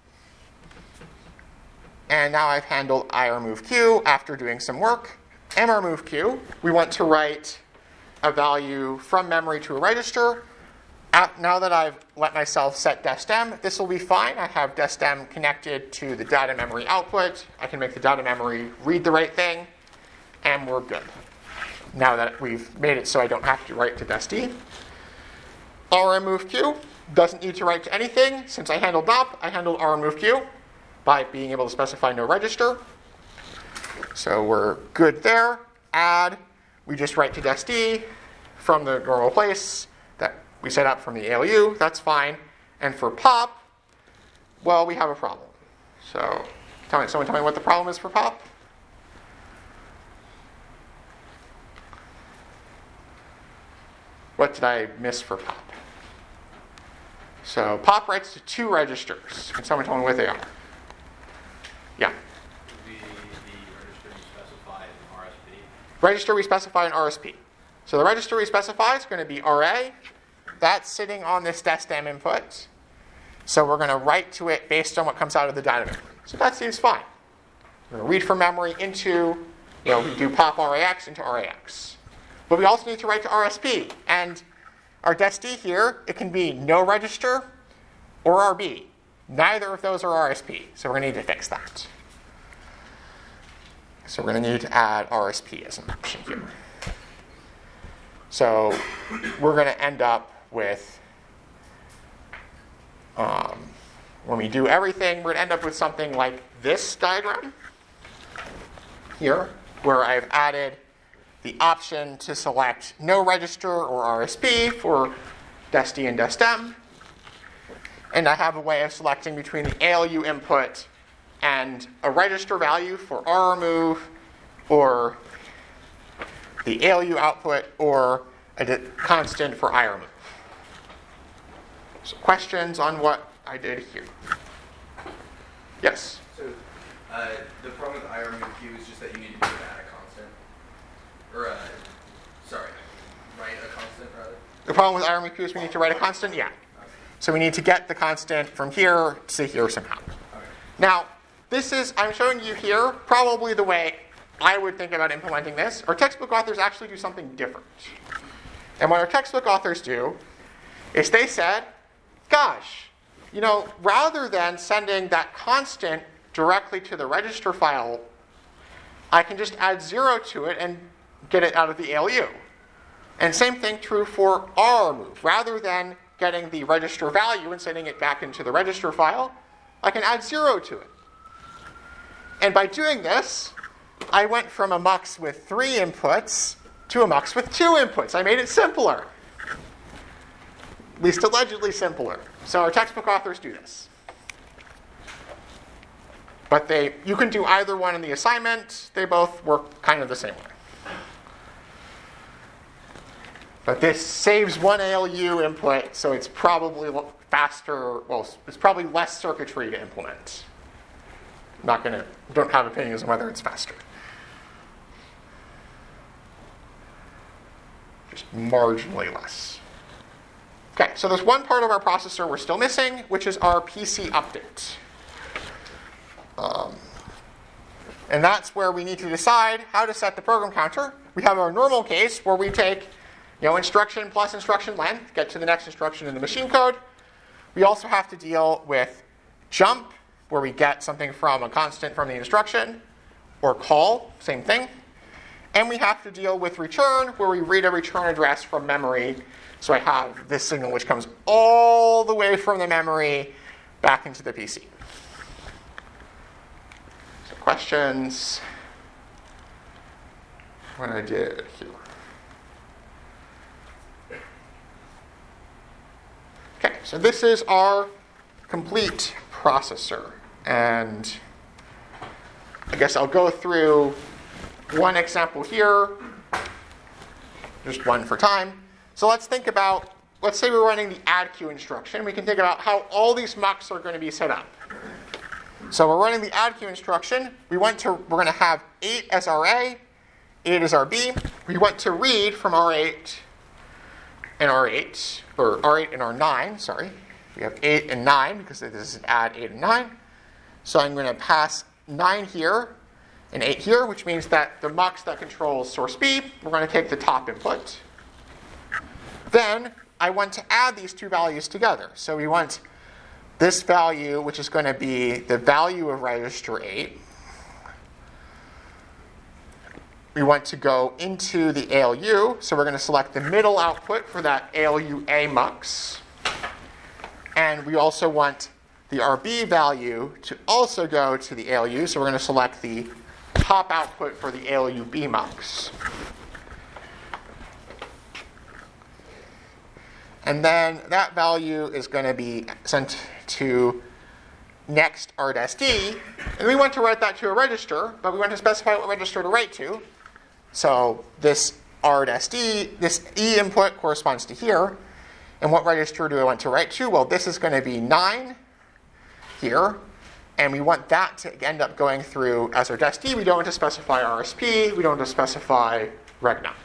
And now I've handled I R move Q after doing some work. M R move Q, we want to write a value from memory to a register. Now that I've let myself set dest_m, this will be fine. I have dest_m connected to the data memory output. I can make the data memory read the right thing, and we're good. Now that we've made it so I don't have to write to dest_e. R M move Q doesn't need to write to anything. Since I handled N O P, I handled R M move Q by being able to specify no register. So we're good there. Add, we just write to dest_e from the normal place that we set up from the A L U. That's fine. And for pop, well, we have a problem. So tell me, someone tell me what the problem is for pop. What did I miss for pop? So pop writes to two registers. Can someone tell me what they are? Yeah. The, the register you specify in R S P. Register we specify in R S P. So the register we specify is going to be R A. That's sitting on this dest_m input. So we're going to write to it based on what comes out of the data memory. So that seems fine. We're going to read from memory into, you know, we do pop R A X into R A X. But we also need to write to R S P. And our dest_e here, it can be no register or R B. Neither of those are R S P. So we're going to need to fix that. So we're going to need to add R S P as an option here. So we're going to end up with, um, when we do everything, we're going to end up with something like this diagram here, where I've added the option to select no register or R S P for dest_e and dest_m. And I have a way of selecting between the A L U input and a register value for R R move, or the A L U output, or a di- constant for I R move. So questions on what I did here? Yes? So uh, the problem with I R move Q is just that you need to do it at a constant. Or, uh, sorry, write a constant rather. The problem with I R M E Q is we need to write a constant? Yeah. So we need to get the constant from here to here somehow. Now, this is, I'm showing you here, probably the way I would think about implementing this. Our textbook authors actually do something different. And what our textbook authors do is they said, gosh, you know, rather than sending that constant directly to the register file, I can just add zero to it and get it out of the A L U. And same thing true for R move. Rather than getting the register value and sending it back into the register file, I can add zero to it. And by doing this, I went from a mux with three inputs to a mux with two inputs. I made it simpler. At least allegedly simpler. So our textbook authors do this. But they, you can do either one in the assignment. They both work kind of the same way. But this saves one A L U input, so it's probably faster, well, it's probably less circuitry to implement. I'm not going to, don't have opinions on whether it's faster. Just marginally less. Okay, so there's one part of our processor we're still missing, which is our P C update. Um, and that's where we need to decide how to set the program counter. We have our normal case where we take, you know, instruction plus instruction length, get to the next instruction in the machine code. We also have to deal with jump, where we get something from a constant from the instruction, or call, same thing. And we have to deal with return, where we read a return address from memory. So I have this signal which comes all the way from the memory back into the P C. So questions? What I did here. Okay, so this is our complete processor. And I guess I'll go through one example here, just one for time. So let's think about, let's say we're running the add queue instruction. We can think about how all these mucks are going to be set up. So we're running the add queue instruction. We want to, we're going to have eight as R A, eight as R B. We want to read from R eight and R eight, or R eight and R nine, sorry. We have eight and nine because this is add eight and nine. So I'm going to pass nine here and eight here, which means that the mux that controls source B, we're going to take the top input. Then I want to add these two values together. So we want this value, which is going to be the value of register eight. We want to go into the A L U. So we're going to select the middle output for that A L U A mux. And we also want the R B value to also go to the A L U. So we're going to select the top output for the A L U B mux. And then that value is going to be sent to next R D S D. And we want to write that to a register, but we want to specify what register to write to. So this R D S D, this E input corresponds to here. And what register do I want to write to? Well, this is going to be nine here. And we want that to end up going through as R D S D. We don't want to specify R S P. We don't want to specify reg nine.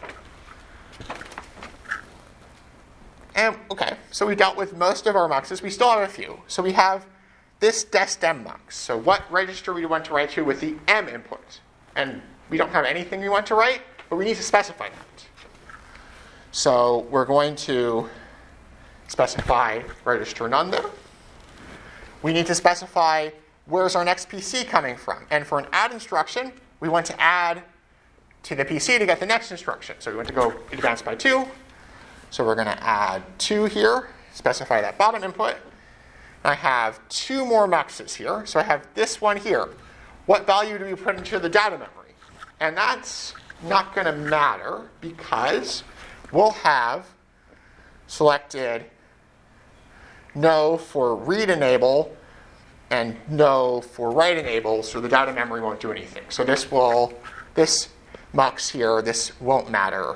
And, okay, so we dealt with most of our muxes. We still have a few. So we have this dest-m mux. So what register we want to write to with the M input. And we don't have anything we want to write, but we need to specify that. So we're going to specify register none there. We need to specify where's our next P C coming from. And for an add instruction, we want to add to the P C to get the next instruction. So we want to go advance by two. So we're going to add two here, specify that bottom input. I have two more muxes here. So I have this one here. What value do we put into the data memory? And that's not going to matter because we'll have selected no for read enable and no for write enable, so the data memory won't do anything. So this will, this mux here, this won't matter.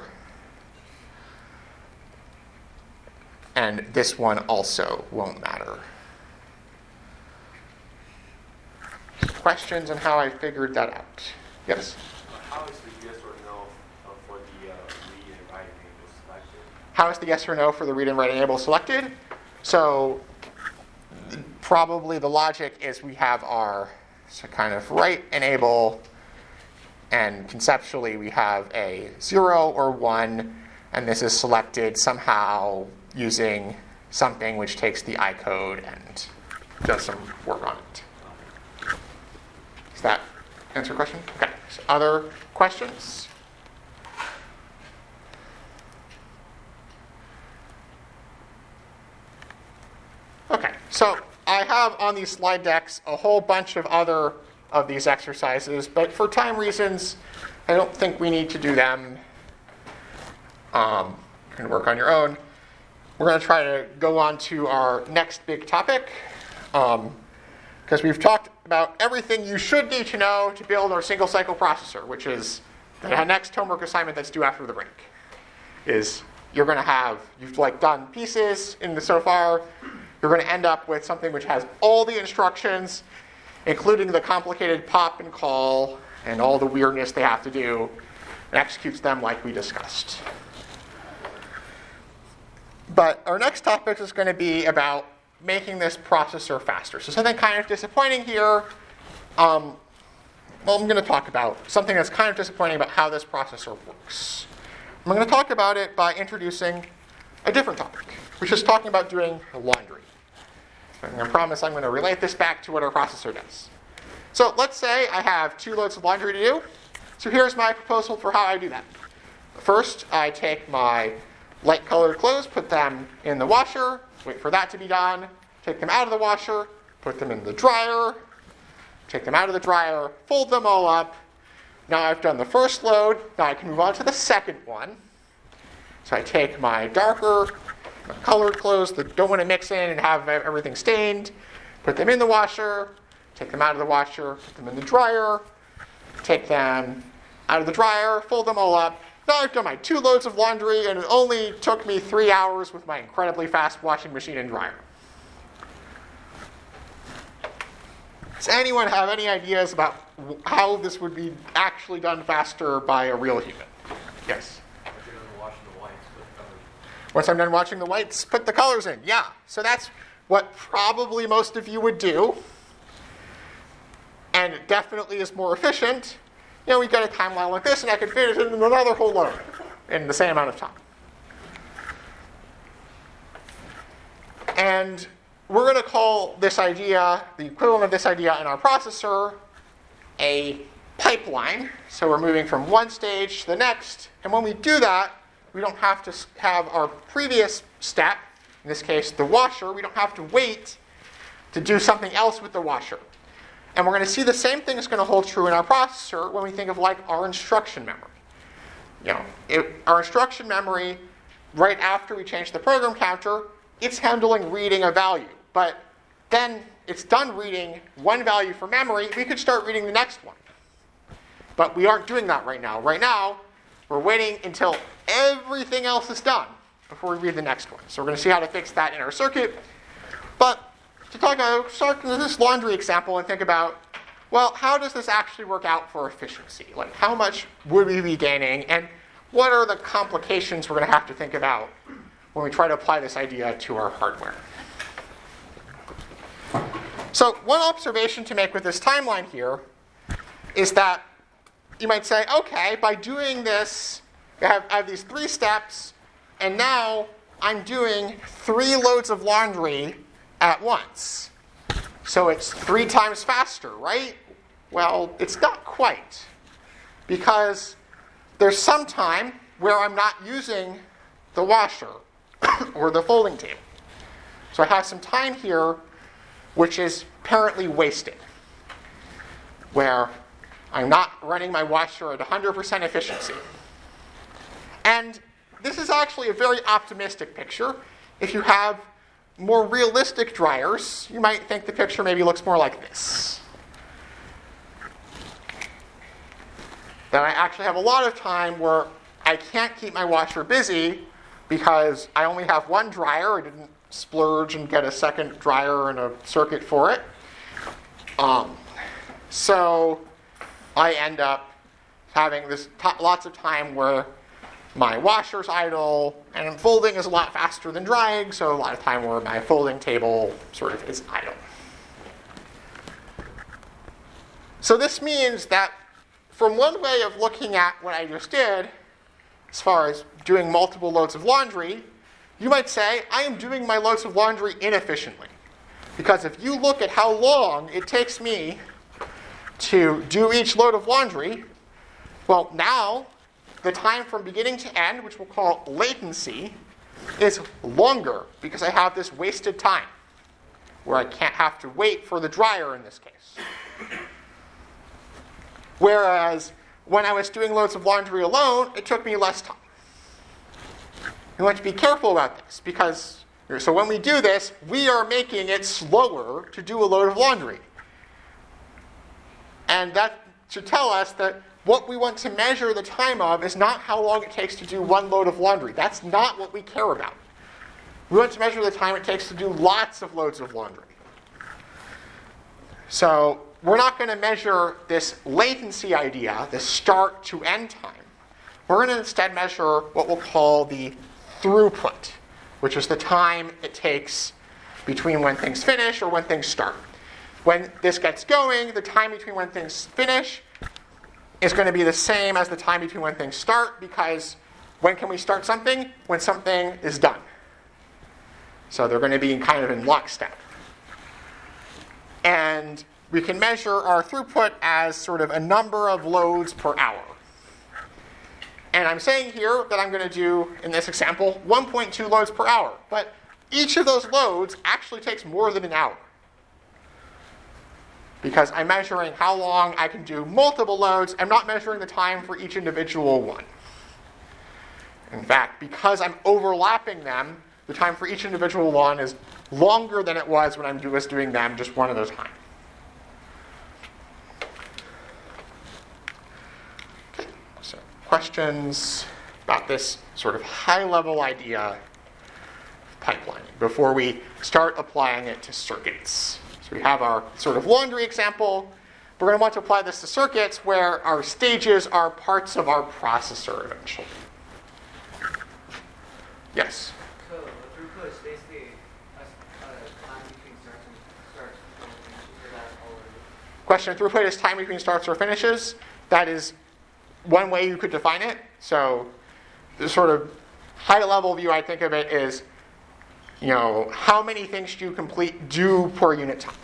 And this one also won't matter. Questions on how I figured that out? Yes? How is the yes or no uh, for the uh, read and write enable selected? how is the yes or no for the read and write enable selected? So probably the logic is we have our so kind of write enable, and conceptually we have a zero or one, and this is selected somehow using something which takes the I code and does some work on it. Does that answer your question? Okay. So other questions? Okay. So I have on these slide decks a whole bunch of other of these exercises, but for time reasons, I don't think we need to do them. Um, you can work on your own. We're going to try to go on to our next big topic, because um, we've talked about everything you should need to know to build our single cycle processor, which is the next homework assignment that's due after the break. Is you're going to have, you've like done pieces in the so far, you're going to end up with something which has all the instructions, including the complicated pop and call and all the weirdness they have to do, and executes them like we discussed. But our next topic is going to be about making this processor faster. So something kind of disappointing here. Um, well, I'm going to talk about something that's kind of disappointing about how this processor works. I'm going to talk about it by introducing a different topic, which is talking about doing laundry. And I promise I'm going to relate this back to what our processor does. So let's say I have two loads of laundry to do. So here's my proposal for how I do that. First, I take my light colored clothes, put them in the washer, wait for that to be done, take them out of the washer, put them in the dryer, take them out of the dryer, fold them all up. Now I've done the first load, now I can move on to the second one. So I take my darker, my colored clothes that don't want to mix in and have everything stained, put them in the washer, take them out of the washer, put them in the dryer, take them out of the dryer, fold them all up. Now I've done my two loads of laundry, and it only took me three hours with my incredibly fast washing machine and dryer. Does anyone have any ideas about how this would be actually done faster by a real human? Yes? Once I'm done watching the whites, put the colors in. Yeah. So that's what probably most of you would do. And it definitely is more efficient. You know, we got a timeline like this, and I could fit it in another whole load in the same amount of time. And we're going to call this idea, the equivalent of this idea in our processor, a pipeline. So we're moving from one stage to the next. And when we do that, we don't have to have our previous step, in this case the washer, we don't have to wait to do something else with the washer. And we're going to see the same thing is going to hold true in our processor when we think of like our instruction memory. You know, it, our instruction memory, right after we change the program counter, it's handling reading a value. But then it's done reading one value from memory, we could start reading the next one. But we aren't doing that right now. Right now, we're waiting until everything else is done before we read the next one. So we're going to see how to fix that in our circuit. But to talk about, start with this laundry example and think about, well, how does this actually work out for efficiency? Like, how much would we be gaining, and what are the complications we're going to have to think about when we try to apply this idea to our hardware? So one observation to make with this timeline here is that you might say, okay, by doing this, I have, I have these three steps, and now I'm doing three loads of laundry at once. So it's three times faster, right? Well, it's not quite. Because there's some time where I'm not using the washer or the folding table. So I have some time here which is apparently wasted, where I'm not running my washer at one hundred percent efficiency. And this is actually a very optimistic picture. If you have more realistic dryers, you might think the picture maybe looks more like this. That I actually have a lot of time where I can't keep my washer busy because I only have one dryer. I didn't splurge and get a second dryer and a circuit for it. Um, so I end up having this t- lots of time where my washer's idle, and folding is a lot faster than drying, so a lot of time where my folding table sort of is idle. So this means that from one way of looking at what I just did, as far as doing multiple loads of laundry, you might say, I am doing my loads of laundry inefficiently. Because if you look at how long it takes me to do each load of laundry, well, now the time from beginning to end, which we'll call latency, is longer because I have this wasted time where I can't have to wait for the dryer in this case. Whereas when I was doing loads of laundry alone, it took me less time. We want to be careful about this because, so when we do this, we are making it slower to do a load of laundry. And that should tell us that what we want to measure the time of is not how long it takes to do one load of laundry. That's not what we care about. We want to measure the time it takes to do lots of loads of laundry. So we're not going to measure this latency idea, this start to end time. We're going to instead measure what we'll call the throughput, which is the time it takes between when things finish or when things start. When this gets going, the time between when things finish is going to be the same as the time between when things start, because when can we start something? When something is done. So they're going to be kind of in lockstep. And we can measure our throughput as sort of a number of loads per hour. And I'm saying here that I'm going to do, in this example, one point two loads per hour. But each of those loads actually takes more than an hour, because I'm measuring how long I can do multiple loads. I'm not measuring the time for each individual one. In fact, because I'm overlapping them, the time for each individual one is longer than it was when I was doing them just one at a time. Okay, so questions about this sort of high-level idea of pipelining before we start applying it to circuits. So we have our sort of laundry example. We're going to want to apply this to circuits where our stages are parts of our processor eventually. Yes? So the throughput is basically a, a time between starts and starts and finishes, or that already? Question, throughput is time between starts or finishes. That is one way you could define it. So the sort of high-level view I think of it is, you know, how many things do you complete do per unit time?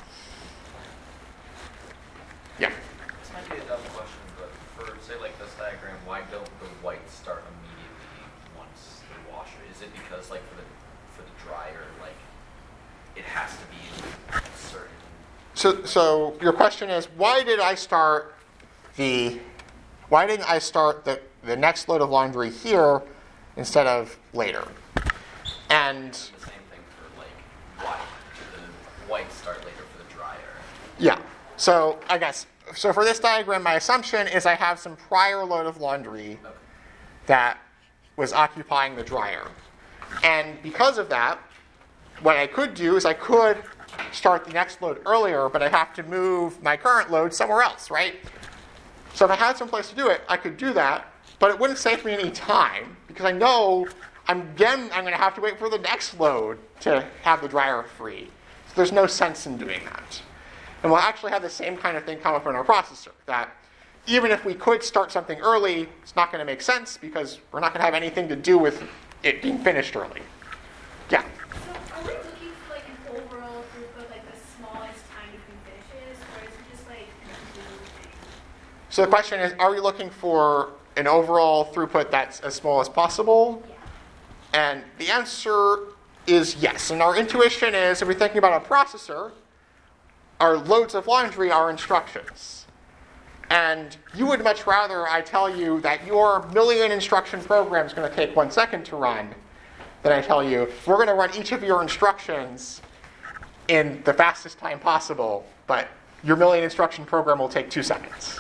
Yeah? This might be a dumb question, but for, say, like this diagram, why don't the whites start immediately once the washer? Is it because, like, for the for the dryer, like, it has to be a certain... So, so your question is, why did I start the... Why didn't I start the, the next load of laundry here instead of later? And... Why the whites start later for the dryer? Yeah. So I guess so for this diagram, my assumption is I have some prior load of laundry Okay. that was occupying the dryer. And because of that, what I could do is I could start the next load earlier, but I have to move my current load somewhere else, right? So if I had some place to do it, I could do that, but it wouldn't save me any time because I know I'm, again, I'm going to have to wait for the next load to have the dryer free. So there's no sense in doing that. And we'll actually have the same kind of thing come up in our processor, that even if we could start something early, it's not going to make sense because we're not going to have anything to do with it being finished early. Yeah? So are we looking for like an overall throughput, like the smallest time between finishes, or is it just like an individual thing? So the question is, are we looking for an overall throughput that's as small as possible? Yeah. And the answer is yes. And our intuition is, if we're thinking about a processor, our loads of laundry are instructions. And you would much rather I tell you that your million instruction program is going to take one second to run than I tell you, we're going to run each of your instructions in the fastest time possible, but your million instruction program will take two seconds.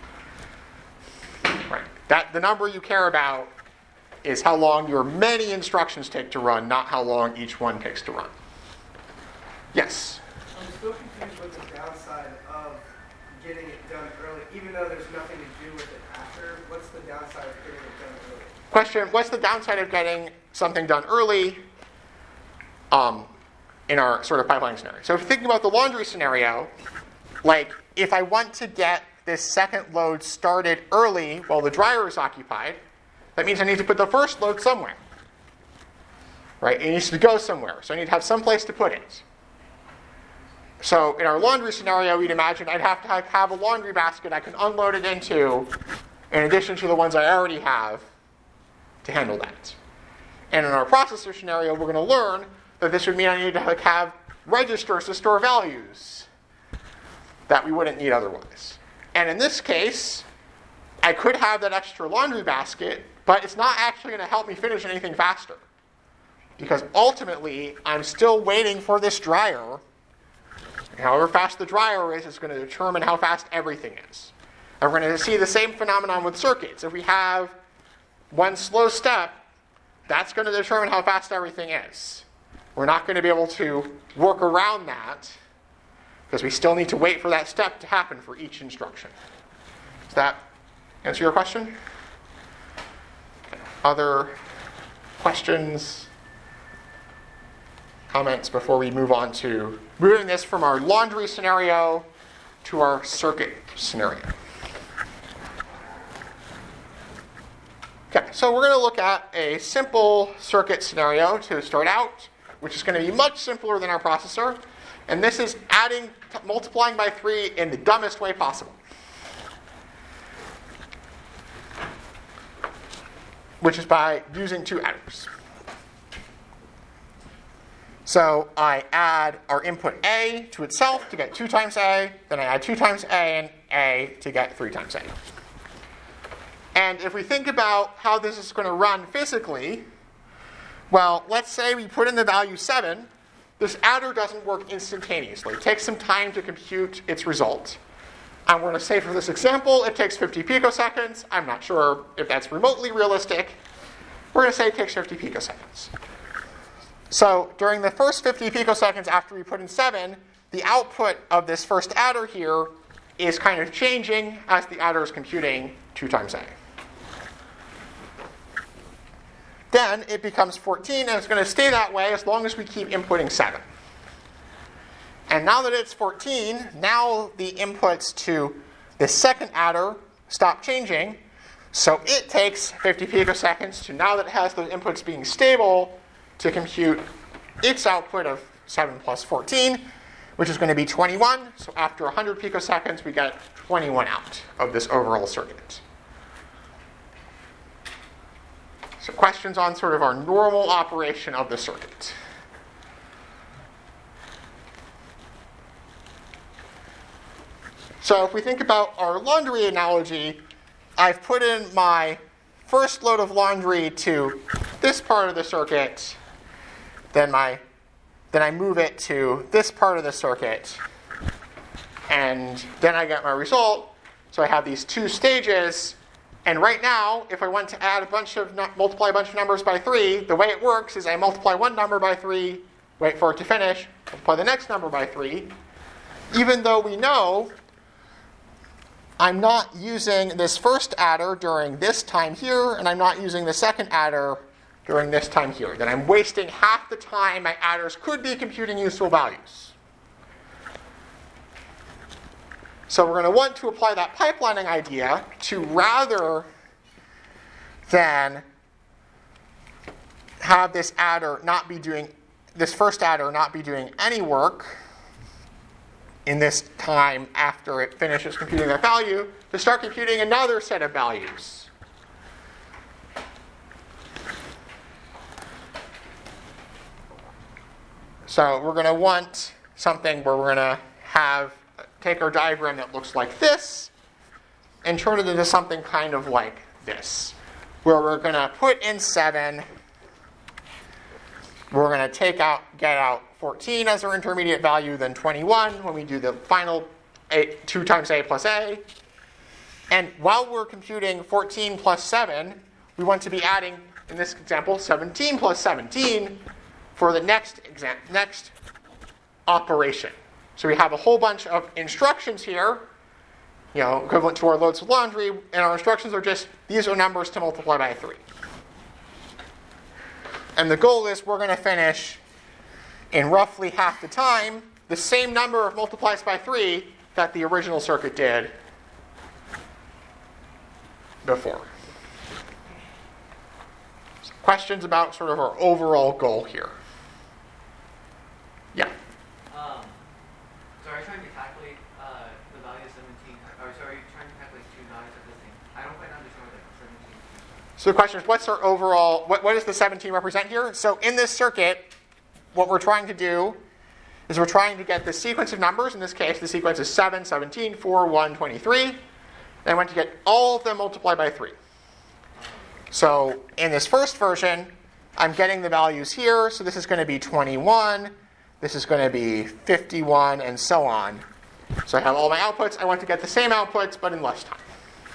Right. That, the number you care about is how long your many instructions take to run, not how long each one takes to run. Yes? I'm still confused with the downside of getting it done early, even though there's nothing to do with it after? What's the downside of getting it done early? Question, what's the downside of getting something done early um, in our sort of pipeline scenario? So if you think about the laundry scenario, like if I want to get this second load started early while the dryer is occupied, that means I need to put the first load somewhere. Right? It needs to go somewhere. So I need to have some place to put it. So in our laundry scenario, you'd imagine I'd have to have a laundry basket I can unload it into in addition to the ones I already have to handle that. And in our processor scenario, we're going to learn that this would mean I need to have registers to store values that we wouldn't need otherwise. And in this case, I could have that extra laundry basket, but it's not actually going to help me finish anything faster. Because ultimately, I'm still waiting for this dryer. And however fast the dryer is, is going to determine how fast everything is. And we're going to see the same phenomenon with circuits. If we have one slow step, that's going to determine how fast everything is. We're not going to be able to work around that because we still need to wait for that step to happen for each instruction. Does that answer your question? Okay. Other questions, comments before we move on to moving this from our laundry scenario to our circuit scenario? Okay, so we're going to look at a simple circuit scenario to start out, which is going to be much simpler than our processor. And this is adding, t- multiplying by three in the dumbest way possible. Which is by using two adders. So I add our input A to itself to get two times A, then I add two times A and A to get three times A. And if we think about how this is going to run physically, well, let's say we put in the value seven. This adder doesn't work instantaneously. It takes some time to compute its result. I'm going to say for this example, it takes fifty picoseconds. I'm not sure if that's remotely realistic. We're going to say it takes fifty picoseconds. So during the first fifty picoseconds after we put in seven, the output of this first adder here is kind of changing as the adder is computing two times A. Then it becomes fourteen, and it's going to stay that way as long as we keep inputting seven. And now that it's fourteen, now the inputs to the second adder stop changing. So it takes fifty picoseconds to, now that it has those inputs being stable, to compute its output of seven plus fourteen, which is going to be twenty-one. So after one hundred picoseconds, we get twenty-one out of this overall circuit. So questions on sort of our normal operation of the circuit. So if we think about our laundry analogy, I've put in my first load of laundry to this part of the circuit, then my then I move it to this part of the circuit, and then I get my result. So I have these two stages. And right now, if I want to add a bunch of multiply a bunch of numbers by three, the way it works is I multiply one number by three, wait for it to finish, multiply the next number by three. Even though we know I'm not using this first adder during this time here, and I'm not using the second adder during this time here, then I'm wasting half the time my adders could be computing useful values. So we're going to want to apply that pipelining idea to, rather than have this adder not be doing, this first adder not be doing any work in this time after it finishes computing that value, to start computing another set of values. So we're going to want something where we're going to have take our diagram that looks like this and turn it into something kind of like this, where we're going to put in seven, we're going to take out, get out fourteen as our intermediate value, then twenty-one when we do the final a, two times A plus A. And while we're computing fourteen plus seven, we want to be adding, in this example, seventeen plus seventeen for the next exam, next operation. So we have a whole bunch of instructions here, you know, equivalent to our loads with laundry, and our instructions are just, these are numbers to multiply by three. And the goal is we're going to finish in roughly half the time the same number of multiplies by three that the original circuit did before. So questions about sort of our overall goal here? Yeah. Um, so are you trying to calculate uh, the value of seventeen, or so are you trying to calculate two values of the thing? I don't quite understand what the seventeen is. So the question is, what's our overall, what, what does the seventeen represent here? So in this circuit, what we're trying to do is we're trying to get the sequence of numbers. In this case, the sequence is seven, seventeen, four, one, twenty-three. And I want to get all of them multiplied by three. So in this first version, I'm getting the values here. So this is going to be twenty-one. This is going to be fifty-one, and so on. So I have all my outputs. I want to get the same outputs, but in less time.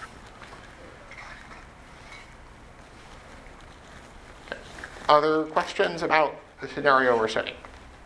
Other questions about the scenario we're setting?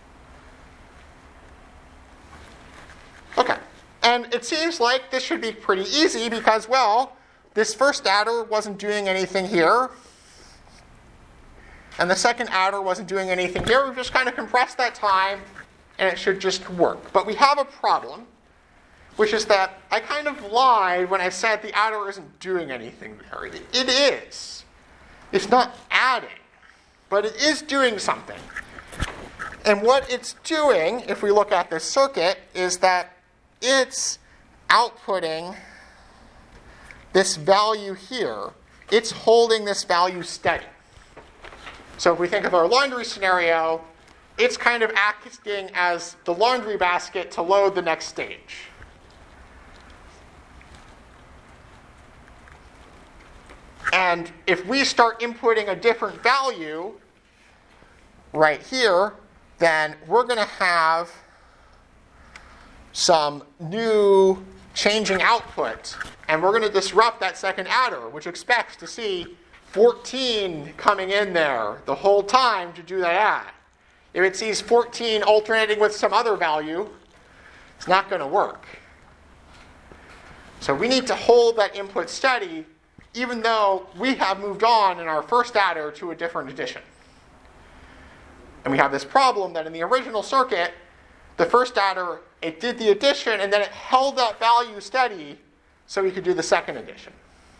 Okay. And it seems like this should be pretty easy because, well, this first adder wasn't doing anything here. And the second adder wasn't doing anything here. We've just kind of compressed that time, and it should just work. But we have a problem, which is that I kind of lied when I said the adder isn't doing anything there. It is. It's not adding, but it is doing something. And what it's doing, if we look at this circuit, is that it's outputting this value here. It's holding this value steady. So if we think of our laundry scenario, it's kind of acting as the laundry basket to load the next stage. And if we start inputting a different value right here, then we're going to have some new changing output. And we're going to disrupt that second adder, which expects to see fourteen coming in there the whole time to do that add. If it sees fourteen alternating with some other value, it's not going to work. So we need to hold that input steady, even though we have moved on in our first adder to a different addition. And we have this problem that in the original circuit, the first adder, it did the addition, and then it held that value steady so we could do the second addition.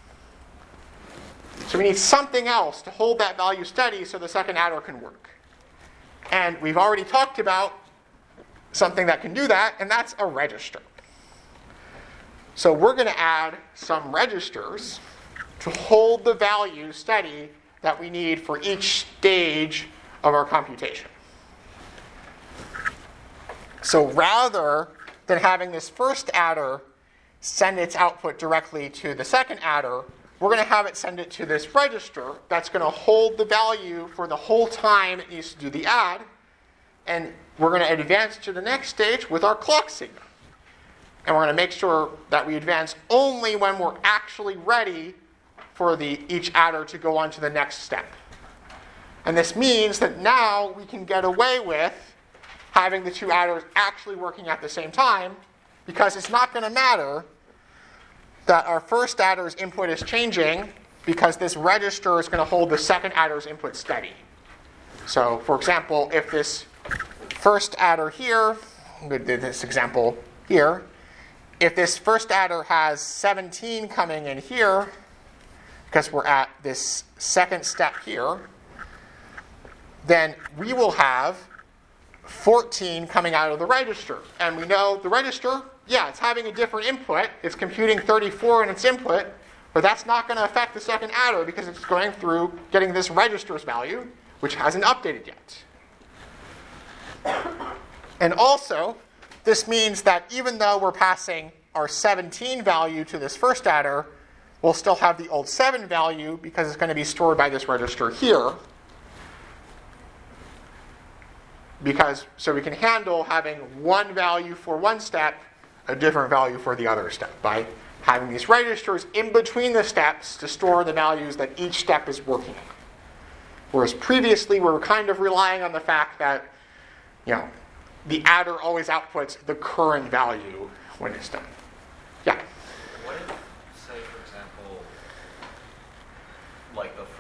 So we need something else to hold that value steady so the second adder can work. And we've already talked about something that can do that, and that's a register. So we're going to add some registers to hold the value steady that we need for each stage of our computation. So rather than having this first adder send its output directly to the second adder, we're going to have it send it to this register that's going to hold the value for the whole time it needs to do the add. And we're going to advance to the next stage with our clock signal. And we're going to make sure that we advance only when we're actually ready for the, each adder to go on to the next step. And this means that now we can get away with having the two adders actually working at the same time, because it's not going to matter that our first adder's input is changing, because this register is going to hold the second adder's input steady. So, for example, if this first adder here, I'm going to do this example here, if this first adder has seventeen coming in here, because we're at this second step here, then we will have fourteen coming out of the register. And we know the register, yeah, it's having a different input. It's computing thirty-four in its input, but that's not going to affect the second adder because it's going through getting this register's value, which hasn't updated yet. And also, this means that even though we're passing our seventeen value to this first adder, we'll still have the old seven value because it's going to be stored by this register here. Because so we can handle having one value for one step, a different value for the other step, by having these registers in between the steps to store the values that each step is working on. Whereas previously we were kind of relying on the fact that, you know, the adder always outputs the current value when it's done. Yeah?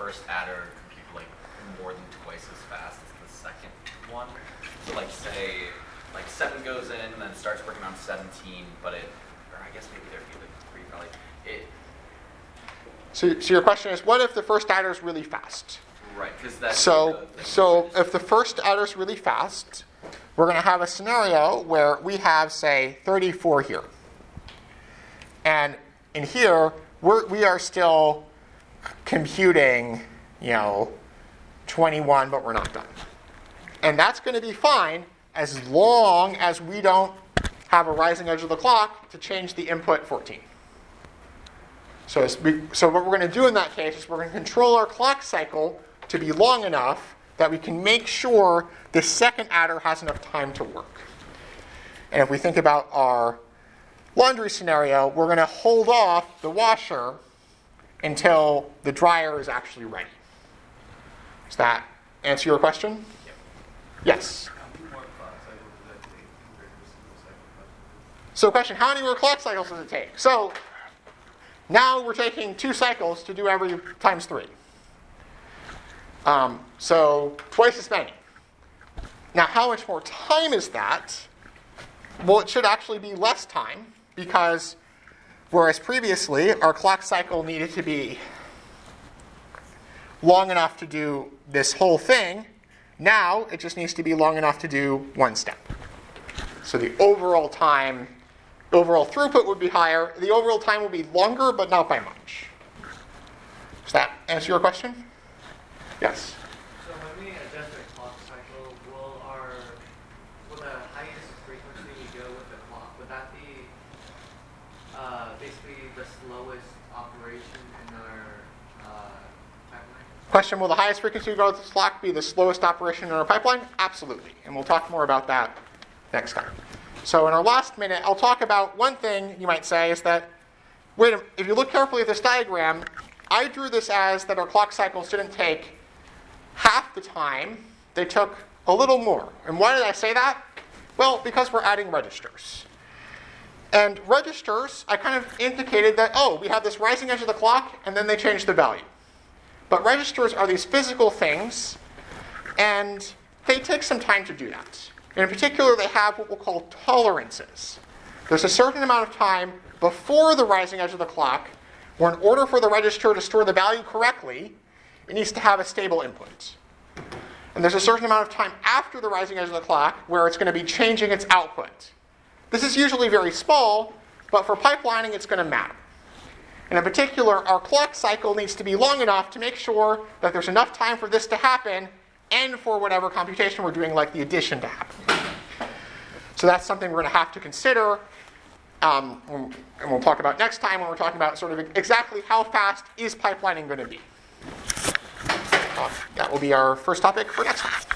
first adder compute like more than twice as fast as the second one. So like say like seven goes in and then starts working on seventeen, but it, or I guess maybe there'd be like three probably. It. So, so your question is, what if the first adder is really fast? Right, because that's So, so if the first adder is really fast, we're going to have a scenario where we have, say, thirty-four here. And in here, we're, we are still computing, you know, twenty-one, but we're not done. And that's going to be fine as long as we don't have a rising edge of the clock to change the input fourteen. So, as we, so what we're going to do in that case is we're going to control our clock cycle to be long enough that we can make sure the second adder has enough time to work. And if we think about our laundry scenario, we're going to hold off the washer until the dryer is actually ready. Does that answer your question? Yep. Yes. How many more clock cycles does that take compared to a single cycle? So question, how many more clock cycles does it take? So now we're taking two cycles to do every times three. Um, so twice as many. Now, how much more time is that? Well, it should actually be less time because whereas previously our clock cycle needed to be long enough to do this whole thing, now it just needs to be long enough to do one step. So the overall time, overall throughput would be higher. The overall time would be longer, but not by much. Does that answer your question? Yes. So when we adjust our clock cycle, will our will the highest frequency we go with the clock, would that be uh, basically the slowest operation in our uh, pipeline? Question, will the highest frequency we go with the clock be the slowest operation in our pipeline? Absolutely. And we'll talk more about that next time. So in our last minute, I'll talk about one thing you might say is that, wait, a, if you look carefully at this diagram, I drew this as that our clock cycles didn't take half the time, they took a little more. And why did I say that? Well, because we're adding registers. And registers, I kind of indicated that, oh, we have this rising edge of the clock, and then they change the value. But registers are these physical things, and they take some time to do that. And in particular, they have what we'll call tolerances. There's a certain amount of time before the rising edge of the clock where in order for the register to store the value correctly, it needs to have a stable input. And there's a certain amount of time after the rising edge of the clock where it's going to be changing its output. This is usually very small, but for pipelining, it's going to matter. And in particular, our clock cycle needs to be long enough to make sure that there's enough time for this to happen and for whatever computation we're doing, like the addition to happen. So that's something we're going to have to consider. Um, and we'll talk about next time when we're talking about sort of exactly how fast is pipelining going to be. Uh, that will be our first topic for next time.